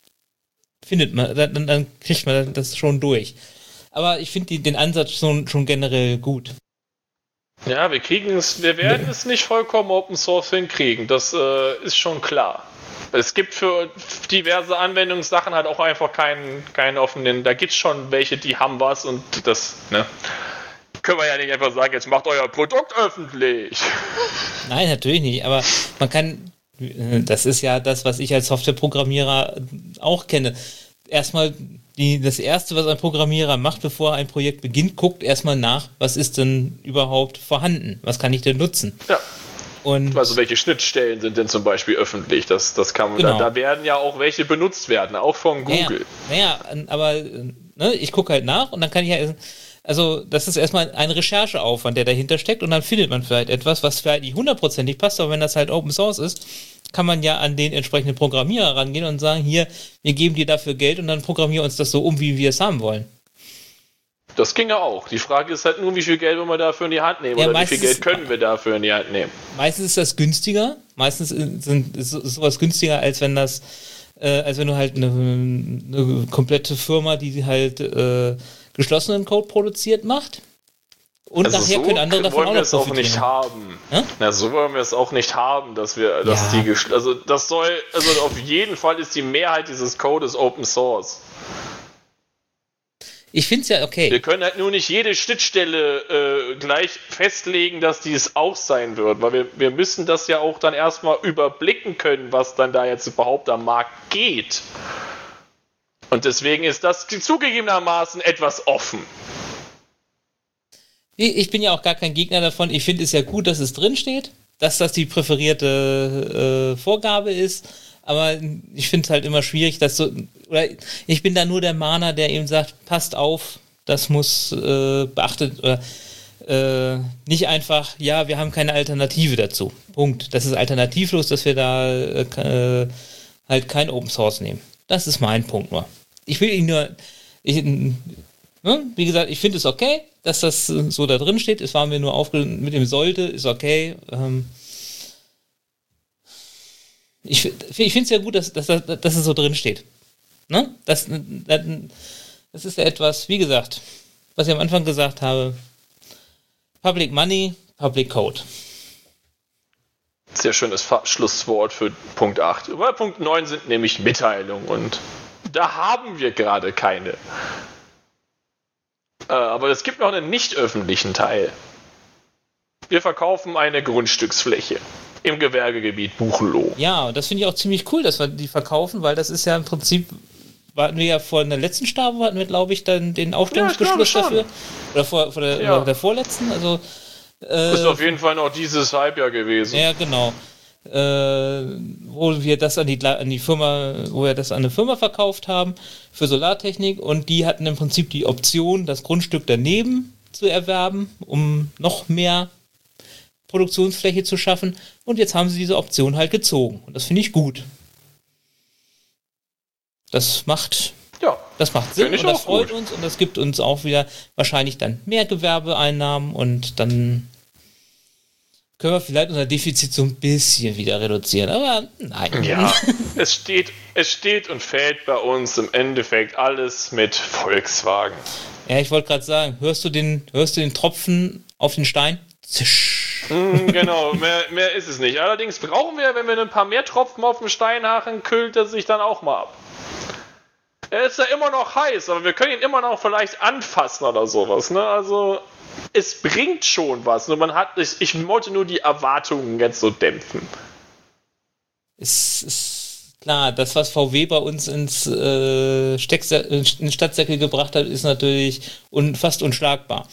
dann kriegt man das schon durch. Aber ich finde den Ansatz schon generell gut. Ja, wir werden es nicht vollkommen Open Source hinkriegen, das ist schon klar. Es gibt für diverse Anwendungssachen halt auch einfach keinen offenen, da gibt es schon welche, die haben was und das, ne? Können wir ja nicht einfach sagen, jetzt macht euer Produkt öffentlich. Nein, natürlich nicht, aber man kann, das ist ja das, was ich als Softwareprogrammierer auch kenne. Erstmal, das Erste, was ein Programmierer macht, bevor ein Projekt beginnt, guckt erstmal nach, was ist denn überhaupt vorhanden, was kann ich denn nutzen. Ja. Und also welche Schnittstellen sind denn zum Beispiel öffentlich? Das kann man, genau. Da werden ja auch welche benutzt werden, auch von Google. Naja, aber ne, ich gucke halt nach und dann kann ich ja, also das ist erstmal ein Rechercheaufwand, der dahinter steckt und dann findet man vielleicht etwas, was vielleicht nicht hundertprozentig passt, aber wenn das halt Open Source ist, kann man ja an den entsprechenden Programmierer rangehen und sagen, hier, wir geben dir dafür Geld und dann programmieren uns das so um, wie wir es haben wollen. Das ginge auch. Die Frage ist halt nur, wie viel Geld wollen wir dafür in die Hand nehmen oder wie viel Geld können wir dafür in die Hand nehmen. Meistens ist das günstiger. Meistens ist sowas günstiger, als wenn du halt eine komplette Firma, die halt geschlossenen Code produziert macht. Und also nachher so können andere davon auch noch profitieren. Auch nicht haben. Na, so wollen wir es auch nicht haben, dass auf jeden Fall ist die Mehrheit dieses Codes Open Source. Ich finde es ja okay. Wir können halt nur nicht jede Schnittstelle gleich festlegen, dass dies auch sein wird, weil wir müssen das ja auch dann erstmal überblicken können, was dann da jetzt überhaupt am Markt geht. Und deswegen ist das zugegebenermaßen etwas offen. Ich bin ja auch gar kein Gegner davon. Ich finde es ja gut, dass es drinsteht, dass das die präferierte Vorgabe ist. Aber ich finde es halt immer schwierig, dass so, oder ich bin da nur der Mahner, der eben sagt, passt auf, das muss beachtet, oder nicht einfach, ja, wir haben keine Alternative dazu. Punkt. Das ist alternativlos, dass wir da halt kein Open Source nehmen. Das ist mein Punkt nur. Ich will ihn nur, wie gesagt, ich finde es okay, dass das so da drin steht. Es war mir nur aufgenommen, mit dem sollte, ist okay. Ich finde es ja gut, dass es so drin steht. Ne? Das ist ja etwas, wie gesagt, was ich am Anfang gesagt habe, Public Money, Public Code. Sehr schönes Schlusswort für Punkt 8. Bei Punkt 9 sind nämlich Mitteilungen und da haben wir gerade keine. Aber es gibt noch einen nicht öffentlichen Teil. Wir verkaufen eine Grundstücksfläche im Gewerbegebiet Buchloe. Ja, das finde ich auch ziemlich cool, dass wir die verkaufen, weil das ist ja im Prinzip, hatten wir ja vor der letzten Stabe, hatten wir, glaube ich, dann den Aufstellungsbeschluss dafür. Oder vor der vorletzten, also ist auf jeden Fall noch dieses Halbjahr gewesen. Ja, genau. Wo wir das an die Firma, wo wir das an eine Firma verkauft haben für Solartechnik und die hatten im Prinzip die Option, das Grundstück daneben zu erwerben, um noch mehr Produktionsfläche zu schaffen und jetzt haben sie diese Option halt gezogen und das finde ich gut. Das macht Sinn und das freut uns und das gibt uns auch wieder wahrscheinlich dann mehr Gewerbeeinnahmen und dann können wir vielleicht unser Defizit so ein bisschen wieder reduzieren, aber nein. Ja, es steht und fällt bei uns im Endeffekt alles mit Volkswagen. Ja, ich wollte gerade sagen, hörst du den Tropfen auf den Stein? Zisch. Genau, mehr ist es nicht. Allerdings brauchen wir, wenn wir ein paar mehr Tropfen auf den Stein hachen, kühlt er sich dann auch mal ab. Er ist ja immer noch heiß, aber wir können ihn immer noch vielleicht anfassen oder sowas, ne? Also, es bringt schon was. Nur ich wollte nur die Erwartungen jetzt so dämpfen. Es ist klar, das, was VW bei uns ins Stadtsäckel gebracht hat, ist natürlich fast unschlagbar.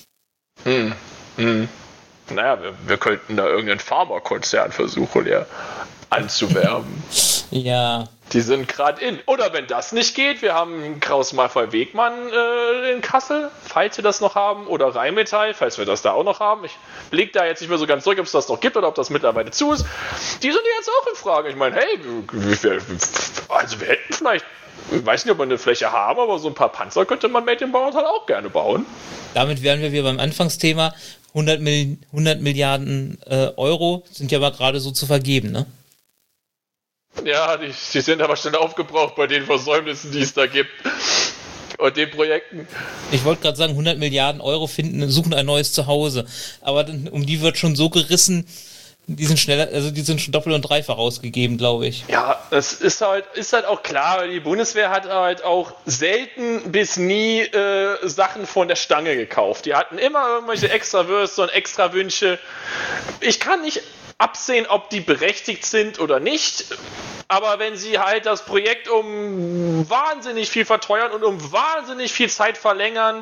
Naja, wir könnten da irgendeinen Pharmakonzern versuchen, ja, anzuwerben. Ja. Die sind gerade in. Oder wenn das nicht geht, wir haben Kraus-Maffei-Wegmann in Kassel, falls wir das noch haben, oder Rheinmetall, falls wir das da auch noch haben. Ich blicke da jetzt nicht mehr so ganz durch, ob es das noch gibt oder ob das mittlerweile zu ist. Die sind jetzt auch in Frage. Ich meine, hey, also wir hätten vielleicht, ich weiß nicht, ob wir eine Fläche haben, aber so ein paar Panzer könnte man Made in Bauerntal auch gerne bauen. Damit wären wir wieder beim Anfangsthema. 100 Milliarden Euro sind ja aber gerade so zu vergeben, ne? Ja, die sind aber schnell aufgebraucht bei den Versäumnissen, die es da gibt. Und den Projekten. Ich wollte gerade sagen, 100 Milliarden Euro suchen ein neues Zuhause. Aber um die wird schon so gerissen, die sind schon doppelt und dreifach ausgegeben, glaube ich. Ja, das ist halt auch klar, die Bundeswehr hat halt auch selten bis nie Sachen von der Stange gekauft. Die hatten immer irgendwelche Extrawürste und Extrawünsche. Ich kann nicht absehen, ob die berechtigt sind oder nicht. Aber wenn sie halt das Projekt um wahnsinnig viel verteuern und um wahnsinnig viel Zeit verlängern,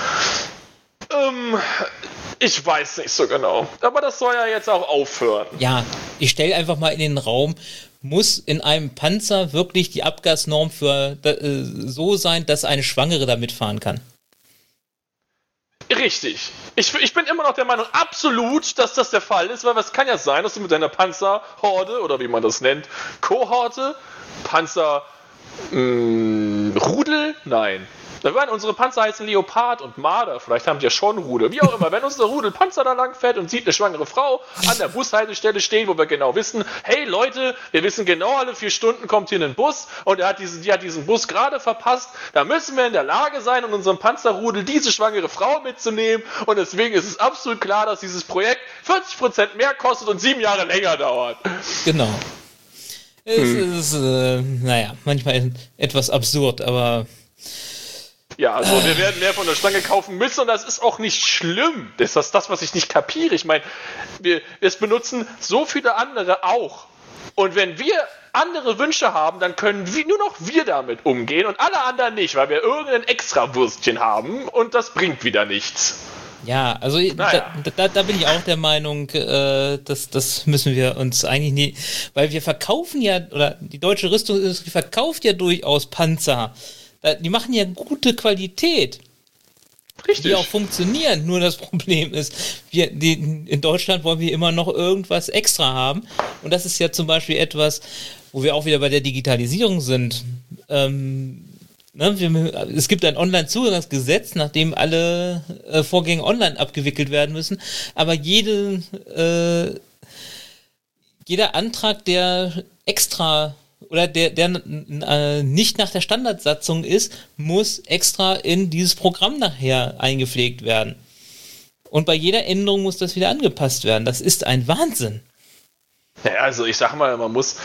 ich weiß nicht so genau. Aber das soll ja jetzt auch aufhören. Ja, ich stelle einfach mal in den Raum, muss in einem Panzer wirklich die Abgasnorm so sein, dass eine Schwangere da mitfahren kann? Richtig. Ich bin immer noch der Meinung, absolut, dass das der Fall ist, weil es kann ja sein, dass du mit deiner Panzerhorde, oder wie man das nennt, Kohorte, Rudel? Nein. Da werden unsere Panzer heißen Leopard und Marder, vielleicht haben die ja schon Rudel. Wie auch immer, wenn unser Rudelpanzer da lang fährt und sieht eine schwangere Frau an der Bushaltestelle stehen, wo wir genau wissen, hey Leute, wir wissen genau, alle 4 Stunden kommt hier ein Bus und die hat diesen Bus gerade verpasst, da müssen wir in der Lage sein, in unserem Panzerrudel diese schwangere Frau mitzunehmen und deswegen ist es absolut klar, dass dieses Projekt 40% mehr kostet und 7 Jahre länger dauert. Genau. Es ist, manchmal etwas absurd, aber... Ja, also wir werden mehr von der Stange kaufen müssen und das ist auch nicht schlimm. Das ist das, was ich nicht kapiere. Ich meine, es benutzen so viele andere auch. Und wenn wir andere Wünsche haben, dann können nur noch wir damit umgehen und alle anderen nicht, weil wir irgendein Extrawürstchen haben und das bringt wieder nichts. Ja, also da bin ich auch der Meinung, das müssen wir uns eigentlich nie, weil wir verkaufen ja, oder die deutsche Rüstungsindustrie verkauft ja durchaus Panzer. Die machen ja gute Qualität. Richtig. Die auch funktionieren. Nur das Problem ist, in Deutschland wollen wir immer noch irgendwas extra haben. Und das ist ja zum Beispiel etwas, wo wir auch wieder bei der Digitalisierung sind. Es gibt ein Online-Zugangsgesetz, nachdem alle Vorgänge online abgewickelt werden müssen. Aber jeder Antrag, der extra oder der nicht nach der Standardsatzung ist, muss extra in dieses Programm nachher eingepflegt werden. Und bei jeder Änderung muss das wieder angepasst werden. Das ist ein Wahnsinn. Ja, also ich sag mal, man muss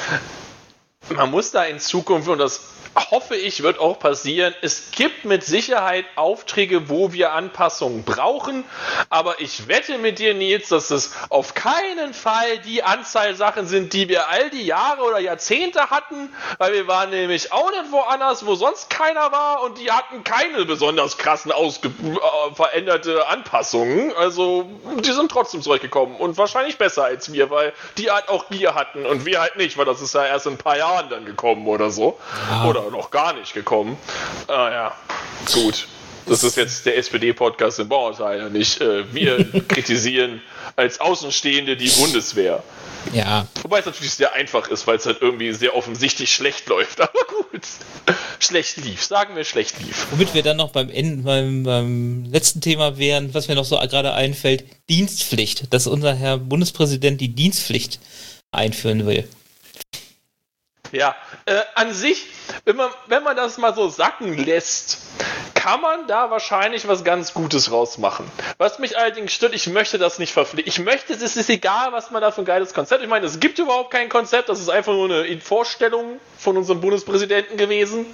da in Zukunft, und das hoffe ich, wird auch passieren. Es gibt mit Sicherheit Aufträge, wo wir Anpassungen brauchen, aber ich wette mit dir, Nils, dass es auf keinen Fall die Anzahl Sachen sind, die wir all die Jahre oder Jahrzehnte hatten, weil wir waren nämlich auch nicht woanders, wo sonst keiner war, und die hatten keine besonders krassen veränderte Anpassungen. Also die sind trotzdem zurückgekommen und wahrscheinlich besser als wir, weil die halt auch wir hatten und wir halt nicht, weil das ist ja erst in ein paar Jahren dann gekommen oder so. Ja. Oder noch gar nicht gekommen. Ja, gut. Das ist jetzt der SPD-Podcast im Bauernteil und nicht wir kritisieren als Außenstehende die Bundeswehr. Ja. Wobei es natürlich sehr einfach ist, weil es halt irgendwie sehr offensichtlich schlecht läuft. Aber gut. Schlecht lief. Sagen wir, schlecht lief. Womit wir dann noch beim letzten Thema wären, was mir noch so gerade einfällt, Dienstpflicht. Dass unser Herr Bundespräsident die Dienstpflicht einführen will. Ja, an sich, wenn man das mal so sacken lässt, kann man da wahrscheinlich was ganz Gutes rausmachen. Was mich allerdings stört, ich möchte das nicht verpflichten. Es ist egal, was man da für ein geiles Konzept. Ich meine, es gibt überhaupt kein Konzept, das ist einfach nur eine Vorstellung von unserem Bundespräsidenten gewesen.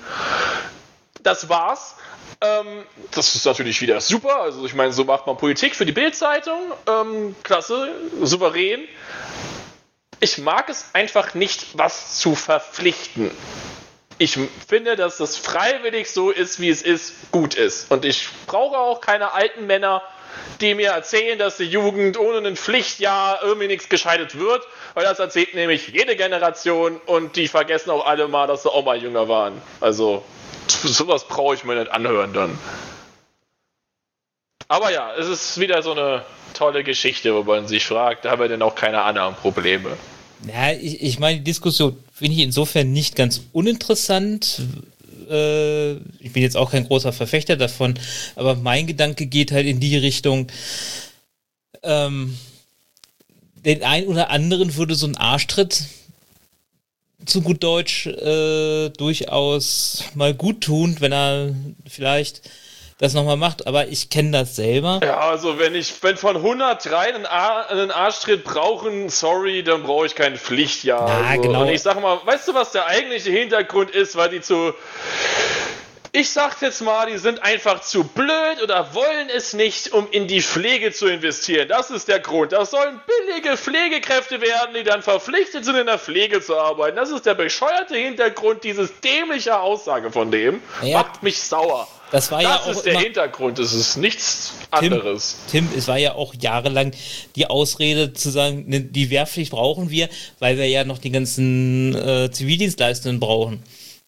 Das war's. Das ist natürlich wieder super. Also ich meine, so macht man Politik für die Bild-Zeitung. Klasse, souverän. Ich mag es einfach nicht, was zu verpflichten. Ich finde, dass das freiwillig so ist, wie es ist, gut ist. Und ich brauche auch keine alten Männer, die mir erzählen, dass die Jugend ohne ein Pflichtjahr irgendwie nichts gescheidet wird. Weil das erzählt nämlich jede Generation und die vergessen auch alle mal, dass sie auch mal jünger waren. Also sowas brauche ich mir nicht anhören dann. Aber ja, es ist wieder so eine tolle Geschichte, wo man sich fragt, da haben wir denn auch keine anderen Probleme. Ja, ich meine, die Diskussion finde ich insofern nicht ganz uninteressant. Ich bin jetzt auch kein großer Verfechter davon, aber mein Gedanke geht halt in die Richtung, den einen oder anderen würde so ein Arschtritt zu gut Deutsch durchaus mal gut tun, wenn er vielleicht das nochmal macht, aber ich kenne das selber. Ja, also wenn von 103 einen Arschtritt brauchen, sorry, dann brauche ich kein Pflichtjahr. Ja, also. genau. Und ich sag mal, weißt du, was der eigentliche Hintergrund ist, weil die ich sag's jetzt mal, die sind einfach zu blöd oder wollen es nicht, um in die Pflege zu investieren. Das ist der Grund. Das sollen billige Pflegekräfte werden, die dann verpflichtet sind, in der Pflege zu arbeiten. Das ist der bescheuerte Hintergrund, dieses dämliche Aussage von dem. Ja. Macht mich sauer. Das ist der Hintergrund, es ist nichts anderes. Tim, es war ja auch jahrelang die Ausrede zu sagen, die Wehrpflicht brauchen wir, weil wir ja noch die ganzen Zivildienstleistenden brauchen.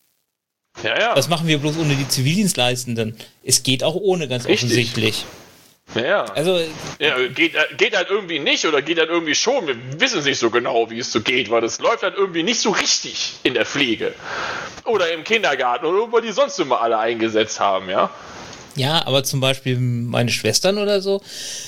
Ja. Das machen wir bloß ohne die Zivildienstleistenden. Es geht auch ohne, ganz richtig. Offensichtlich. Ja. Also, geht halt irgendwie nicht oder geht halt irgendwie schon. Wir wissen es nicht so genau, wie es so geht, weil das läuft halt irgendwie nicht so richtig in der Pflege. Oder im Kindergarten oder wo die sonst immer alle eingesetzt haben, ja? Ja, aber zum Beispiel meine Schwestern oder so,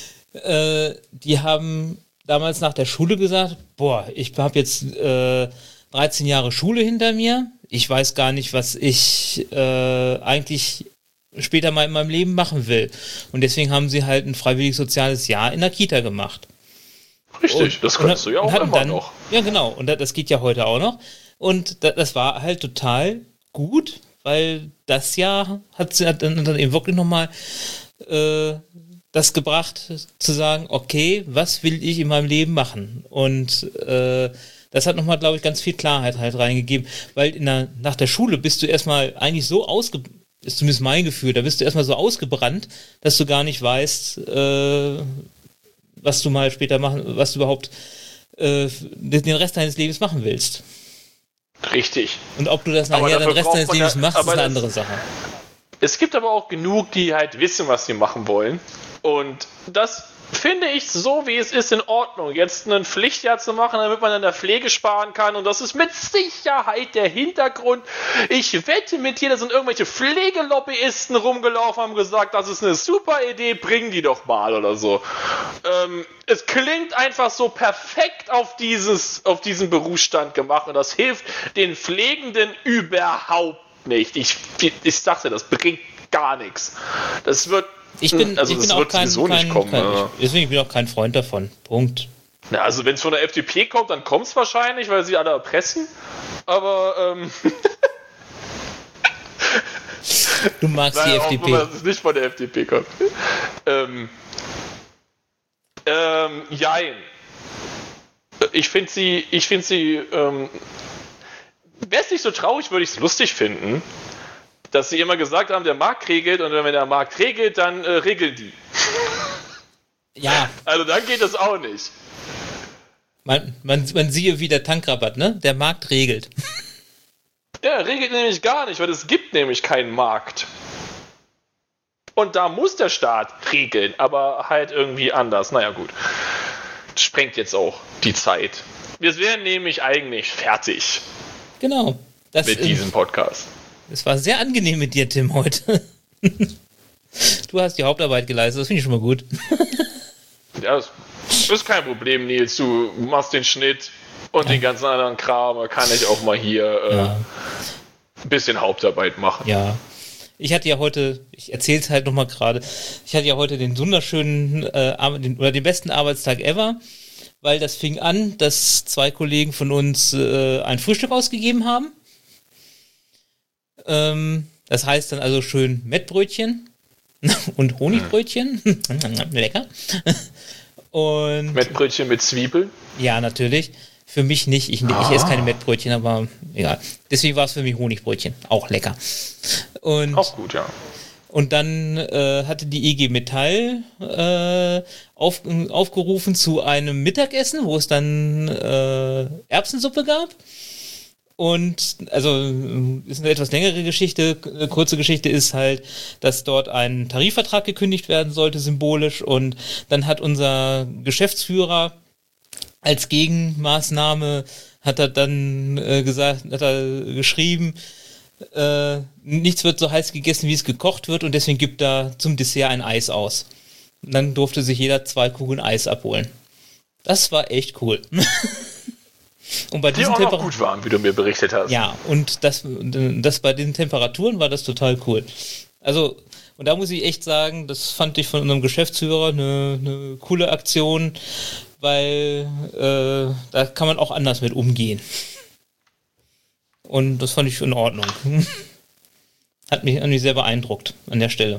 die haben damals nach der Schule gesagt, ich habe jetzt 13 Jahre Schule hinter mir. Ich weiß gar nicht, was ich eigentlich später mal in meinem Leben machen will. Und deswegen haben sie halt ein freiwilliges soziales Jahr in der Kita gemacht. Richtig, das kannst du ja auch immer noch. Ja, genau. Und das geht ja heute auch noch. Und das war halt total gut, weil das Jahr hat dann eben wirklich nochmal das gebracht, zu sagen, okay, was will ich in meinem Leben machen? Und das hat nochmal, glaube ich, ganz viel Klarheit halt reingegeben, weil nach der Schule bist du erstmal eigentlich so Ist zumindest mein Gefühl. Da bist du erstmal so ausgebrannt, dass du gar nicht weißt, was du mal später machen, was du überhaupt den Rest deines Lebens machen willst. Richtig. Und ob du das nachher den Rest deines Lebens machst, ist eine andere Sache. Es gibt aber auch genug, die halt wissen, was sie machen wollen. Und das finde ich, so wie es ist, in Ordnung. Jetzt ein Pflichtjahr zu machen, damit man an der Pflege sparen kann. Und das ist mit Sicherheit der Hintergrund. Ich wette mit dir, da sind irgendwelche Pflegelobbyisten rumgelaufen, haben gesagt, das ist eine super Idee, bring die doch mal oder so. Es klingt einfach so perfekt auf diesen Berufsstand gemacht. Und das hilft den Pflegenden überhaupt nicht. Ich sagte, das bringt gar nichts. Das wird deswegen bin ich auch kein Freund davon. Punkt. Ja, also wenn es von der FDP kommt, dann kommt es wahrscheinlich, weil sie alle erpressen. Aber du magst die FDP. Auch, wenn es nicht von der FDP kommt. Jein. Ich finde sie wäre es nicht so traurig, würde ich es lustig finden, dass sie immer gesagt haben, der Markt regelt und wenn der Markt regelt, dann regeln die. Ja. Also dann geht das auch nicht. Man siehe wie der Tankrabatt, ne? Der Markt regelt. Der regelt nämlich gar nicht, weil es gibt nämlich keinen Markt. Und da muss der Staat regeln, aber halt irgendwie anders. Naja, gut. Das sprengt jetzt auch die Zeit. Wir wären nämlich eigentlich fertig. Genau. Mit diesem Podcast. Es war sehr angenehm mit dir, Tim, heute. Du hast die Hauptarbeit geleistet, das finde ich schon mal gut. Ja, das ist kein Problem, Nils. Du machst den Schnitt und den ganzen anderen Kram. Da kann ich auch mal hier ein bisschen Hauptarbeit machen. Ja. Ich hatte ja heute, ich erzähle es halt nochmal gerade, ich hatte ja heute den wunderschönen, den besten Arbeitstag ever, weil das fing an, dass 2 Kollegen von uns ein Frühstück ausgegeben haben. Das heißt dann also schön Mettbrötchen und Honigbrötchen. Lecker. Und Mettbrötchen mit Zwiebeln? Ja, natürlich. Für mich nicht. Ich esse keine Mettbrötchen, aber egal. Deswegen war es für mich Honigbrötchen. Auch lecker. Und auch gut, ja. Und dann hatte die IG Metall aufgerufen zu einem Mittagessen, wo es dann Erbsensuppe gab. Und also ist eine etwas längere Geschichte. Kurze Geschichte ist halt, dass dort ein Tarifvertrag gekündigt werden sollte, symbolisch. Und dann hat unser Geschäftsführer als Gegenmaßnahme hat er dann geschrieben, nichts wird so heiß gegessen, wie es gekocht wird, und deswegen gibt er zum Dessert ein Eis aus. Und dann durfte sich jeder 2 Kugeln Eis abholen. Das war echt cool. Und bei diesen die auch noch gut waren, wie du mir berichtet hast. Ja, und das bei den Temperaturen war das total cool. Also, und da muss ich echt sagen, das fand ich von unserem Geschäftsführer eine coole Aktion, weil da kann man auch anders mit umgehen. Und das fand ich in Ordnung. Hat mich sehr beeindruckt an der Stelle.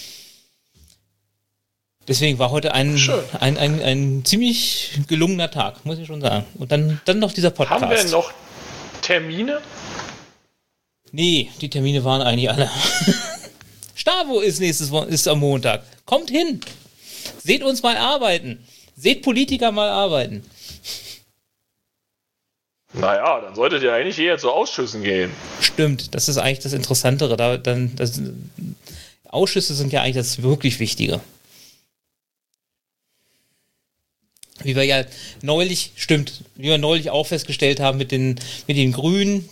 Deswegen war heute ein ziemlich gelungener Tag, muss ich schon sagen. Und dann noch dieser Podcast. Haben wir noch Termine? Nee, die Termine waren eigentlich alle. Stavo ist am Montag. Kommt hin. Seht uns mal arbeiten. Seht Politiker mal arbeiten. Naja, dann solltet ihr eigentlich eher zu Ausschüssen gehen. Stimmt, das ist eigentlich das Interessantere. Ausschüsse sind ja eigentlich das wirklich Wichtige. Wie wir neulich auch festgestellt haben mit den Grünen,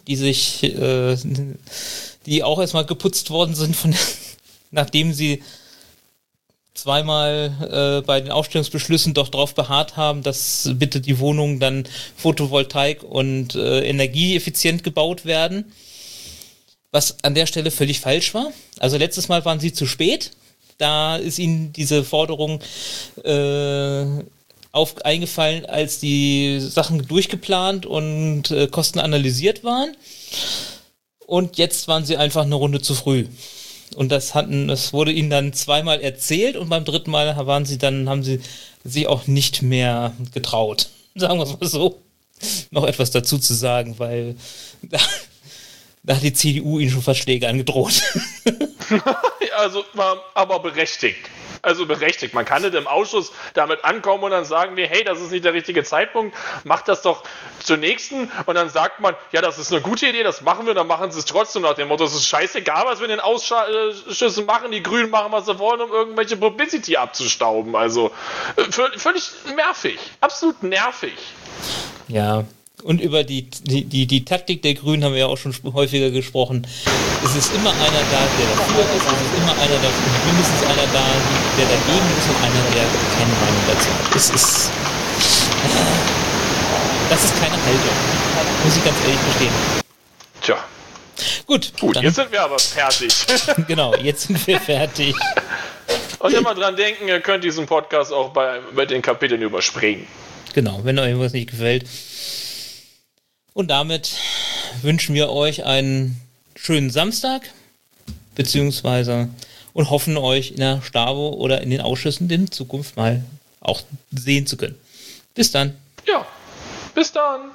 die auch erstmal geputzt worden sind, nachdem sie zweimal bei den Aufstellungsbeschlüssen doch darauf beharrt haben, dass bitte die Wohnungen dann Photovoltaik und energieeffizient gebaut werden. Was an der Stelle völlig falsch war. Also letztes Mal waren sie zu spät. Da ist ihnen diese Forderung eingefallen, als die Sachen durchgeplant und Kosten analysiert waren. Und jetzt waren sie einfach eine Runde zu früh. Und das wurde ihnen dann zweimal erzählt und beim 3. Mal haben sie sich auch nicht mehr getraut. Sagen wir es mal so. Noch etwas dazu zu sagen, weil da hat die CDU ihnen schon fast Schläge angedroht. Also, aber berechtigt. Also berechtigt. Man kann nicht im Ausschuss damit ankommen und dann sagen wir, hey, das ist nicht der richtige Zeitpunkt, macht das doch zur nächsten. Und dann sagt man, ja, das ist eine gute Idee, das machen wir, dann machen sie es trotzdem nach dem Motto, es ist scheißegal, was wir in den Ausschüssen machen, die Grünen machen, was sie wollen, um irgendwelche Publicity abzustauben. Also völlig nervig. Absolut nervig. Ja. Und über die Taktik der Grünen haben wir ja auch schon häufiger gesprochen. Es ist immer einer da, der dafür ist, es ist immer einer da, mindestens einer da, der dagegen ist und einer, der keine Meinung dazu hat. Das ist keine Haltung. Muss ich ganz ehrlich gestehen. Tja. Gut, dann, jetzt sind wir aber fertig. Genau, jetzt sind wir fertig. Und immer dran denken, ihr könnt diesen Podcast auch bei den Kapiteln überspringen. Genau, wenn euch was nicht gefällt. Und damit wünschen wir euch einen schönen Samstag, beziehungsweise und hoffen euch in der Stavo oder in den Ausschüssen in Zukunft mal auch sehen zu können. Bis dann. Ja, bis dann.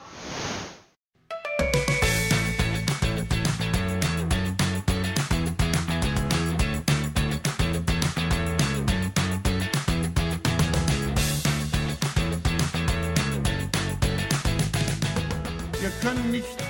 Wir können nicht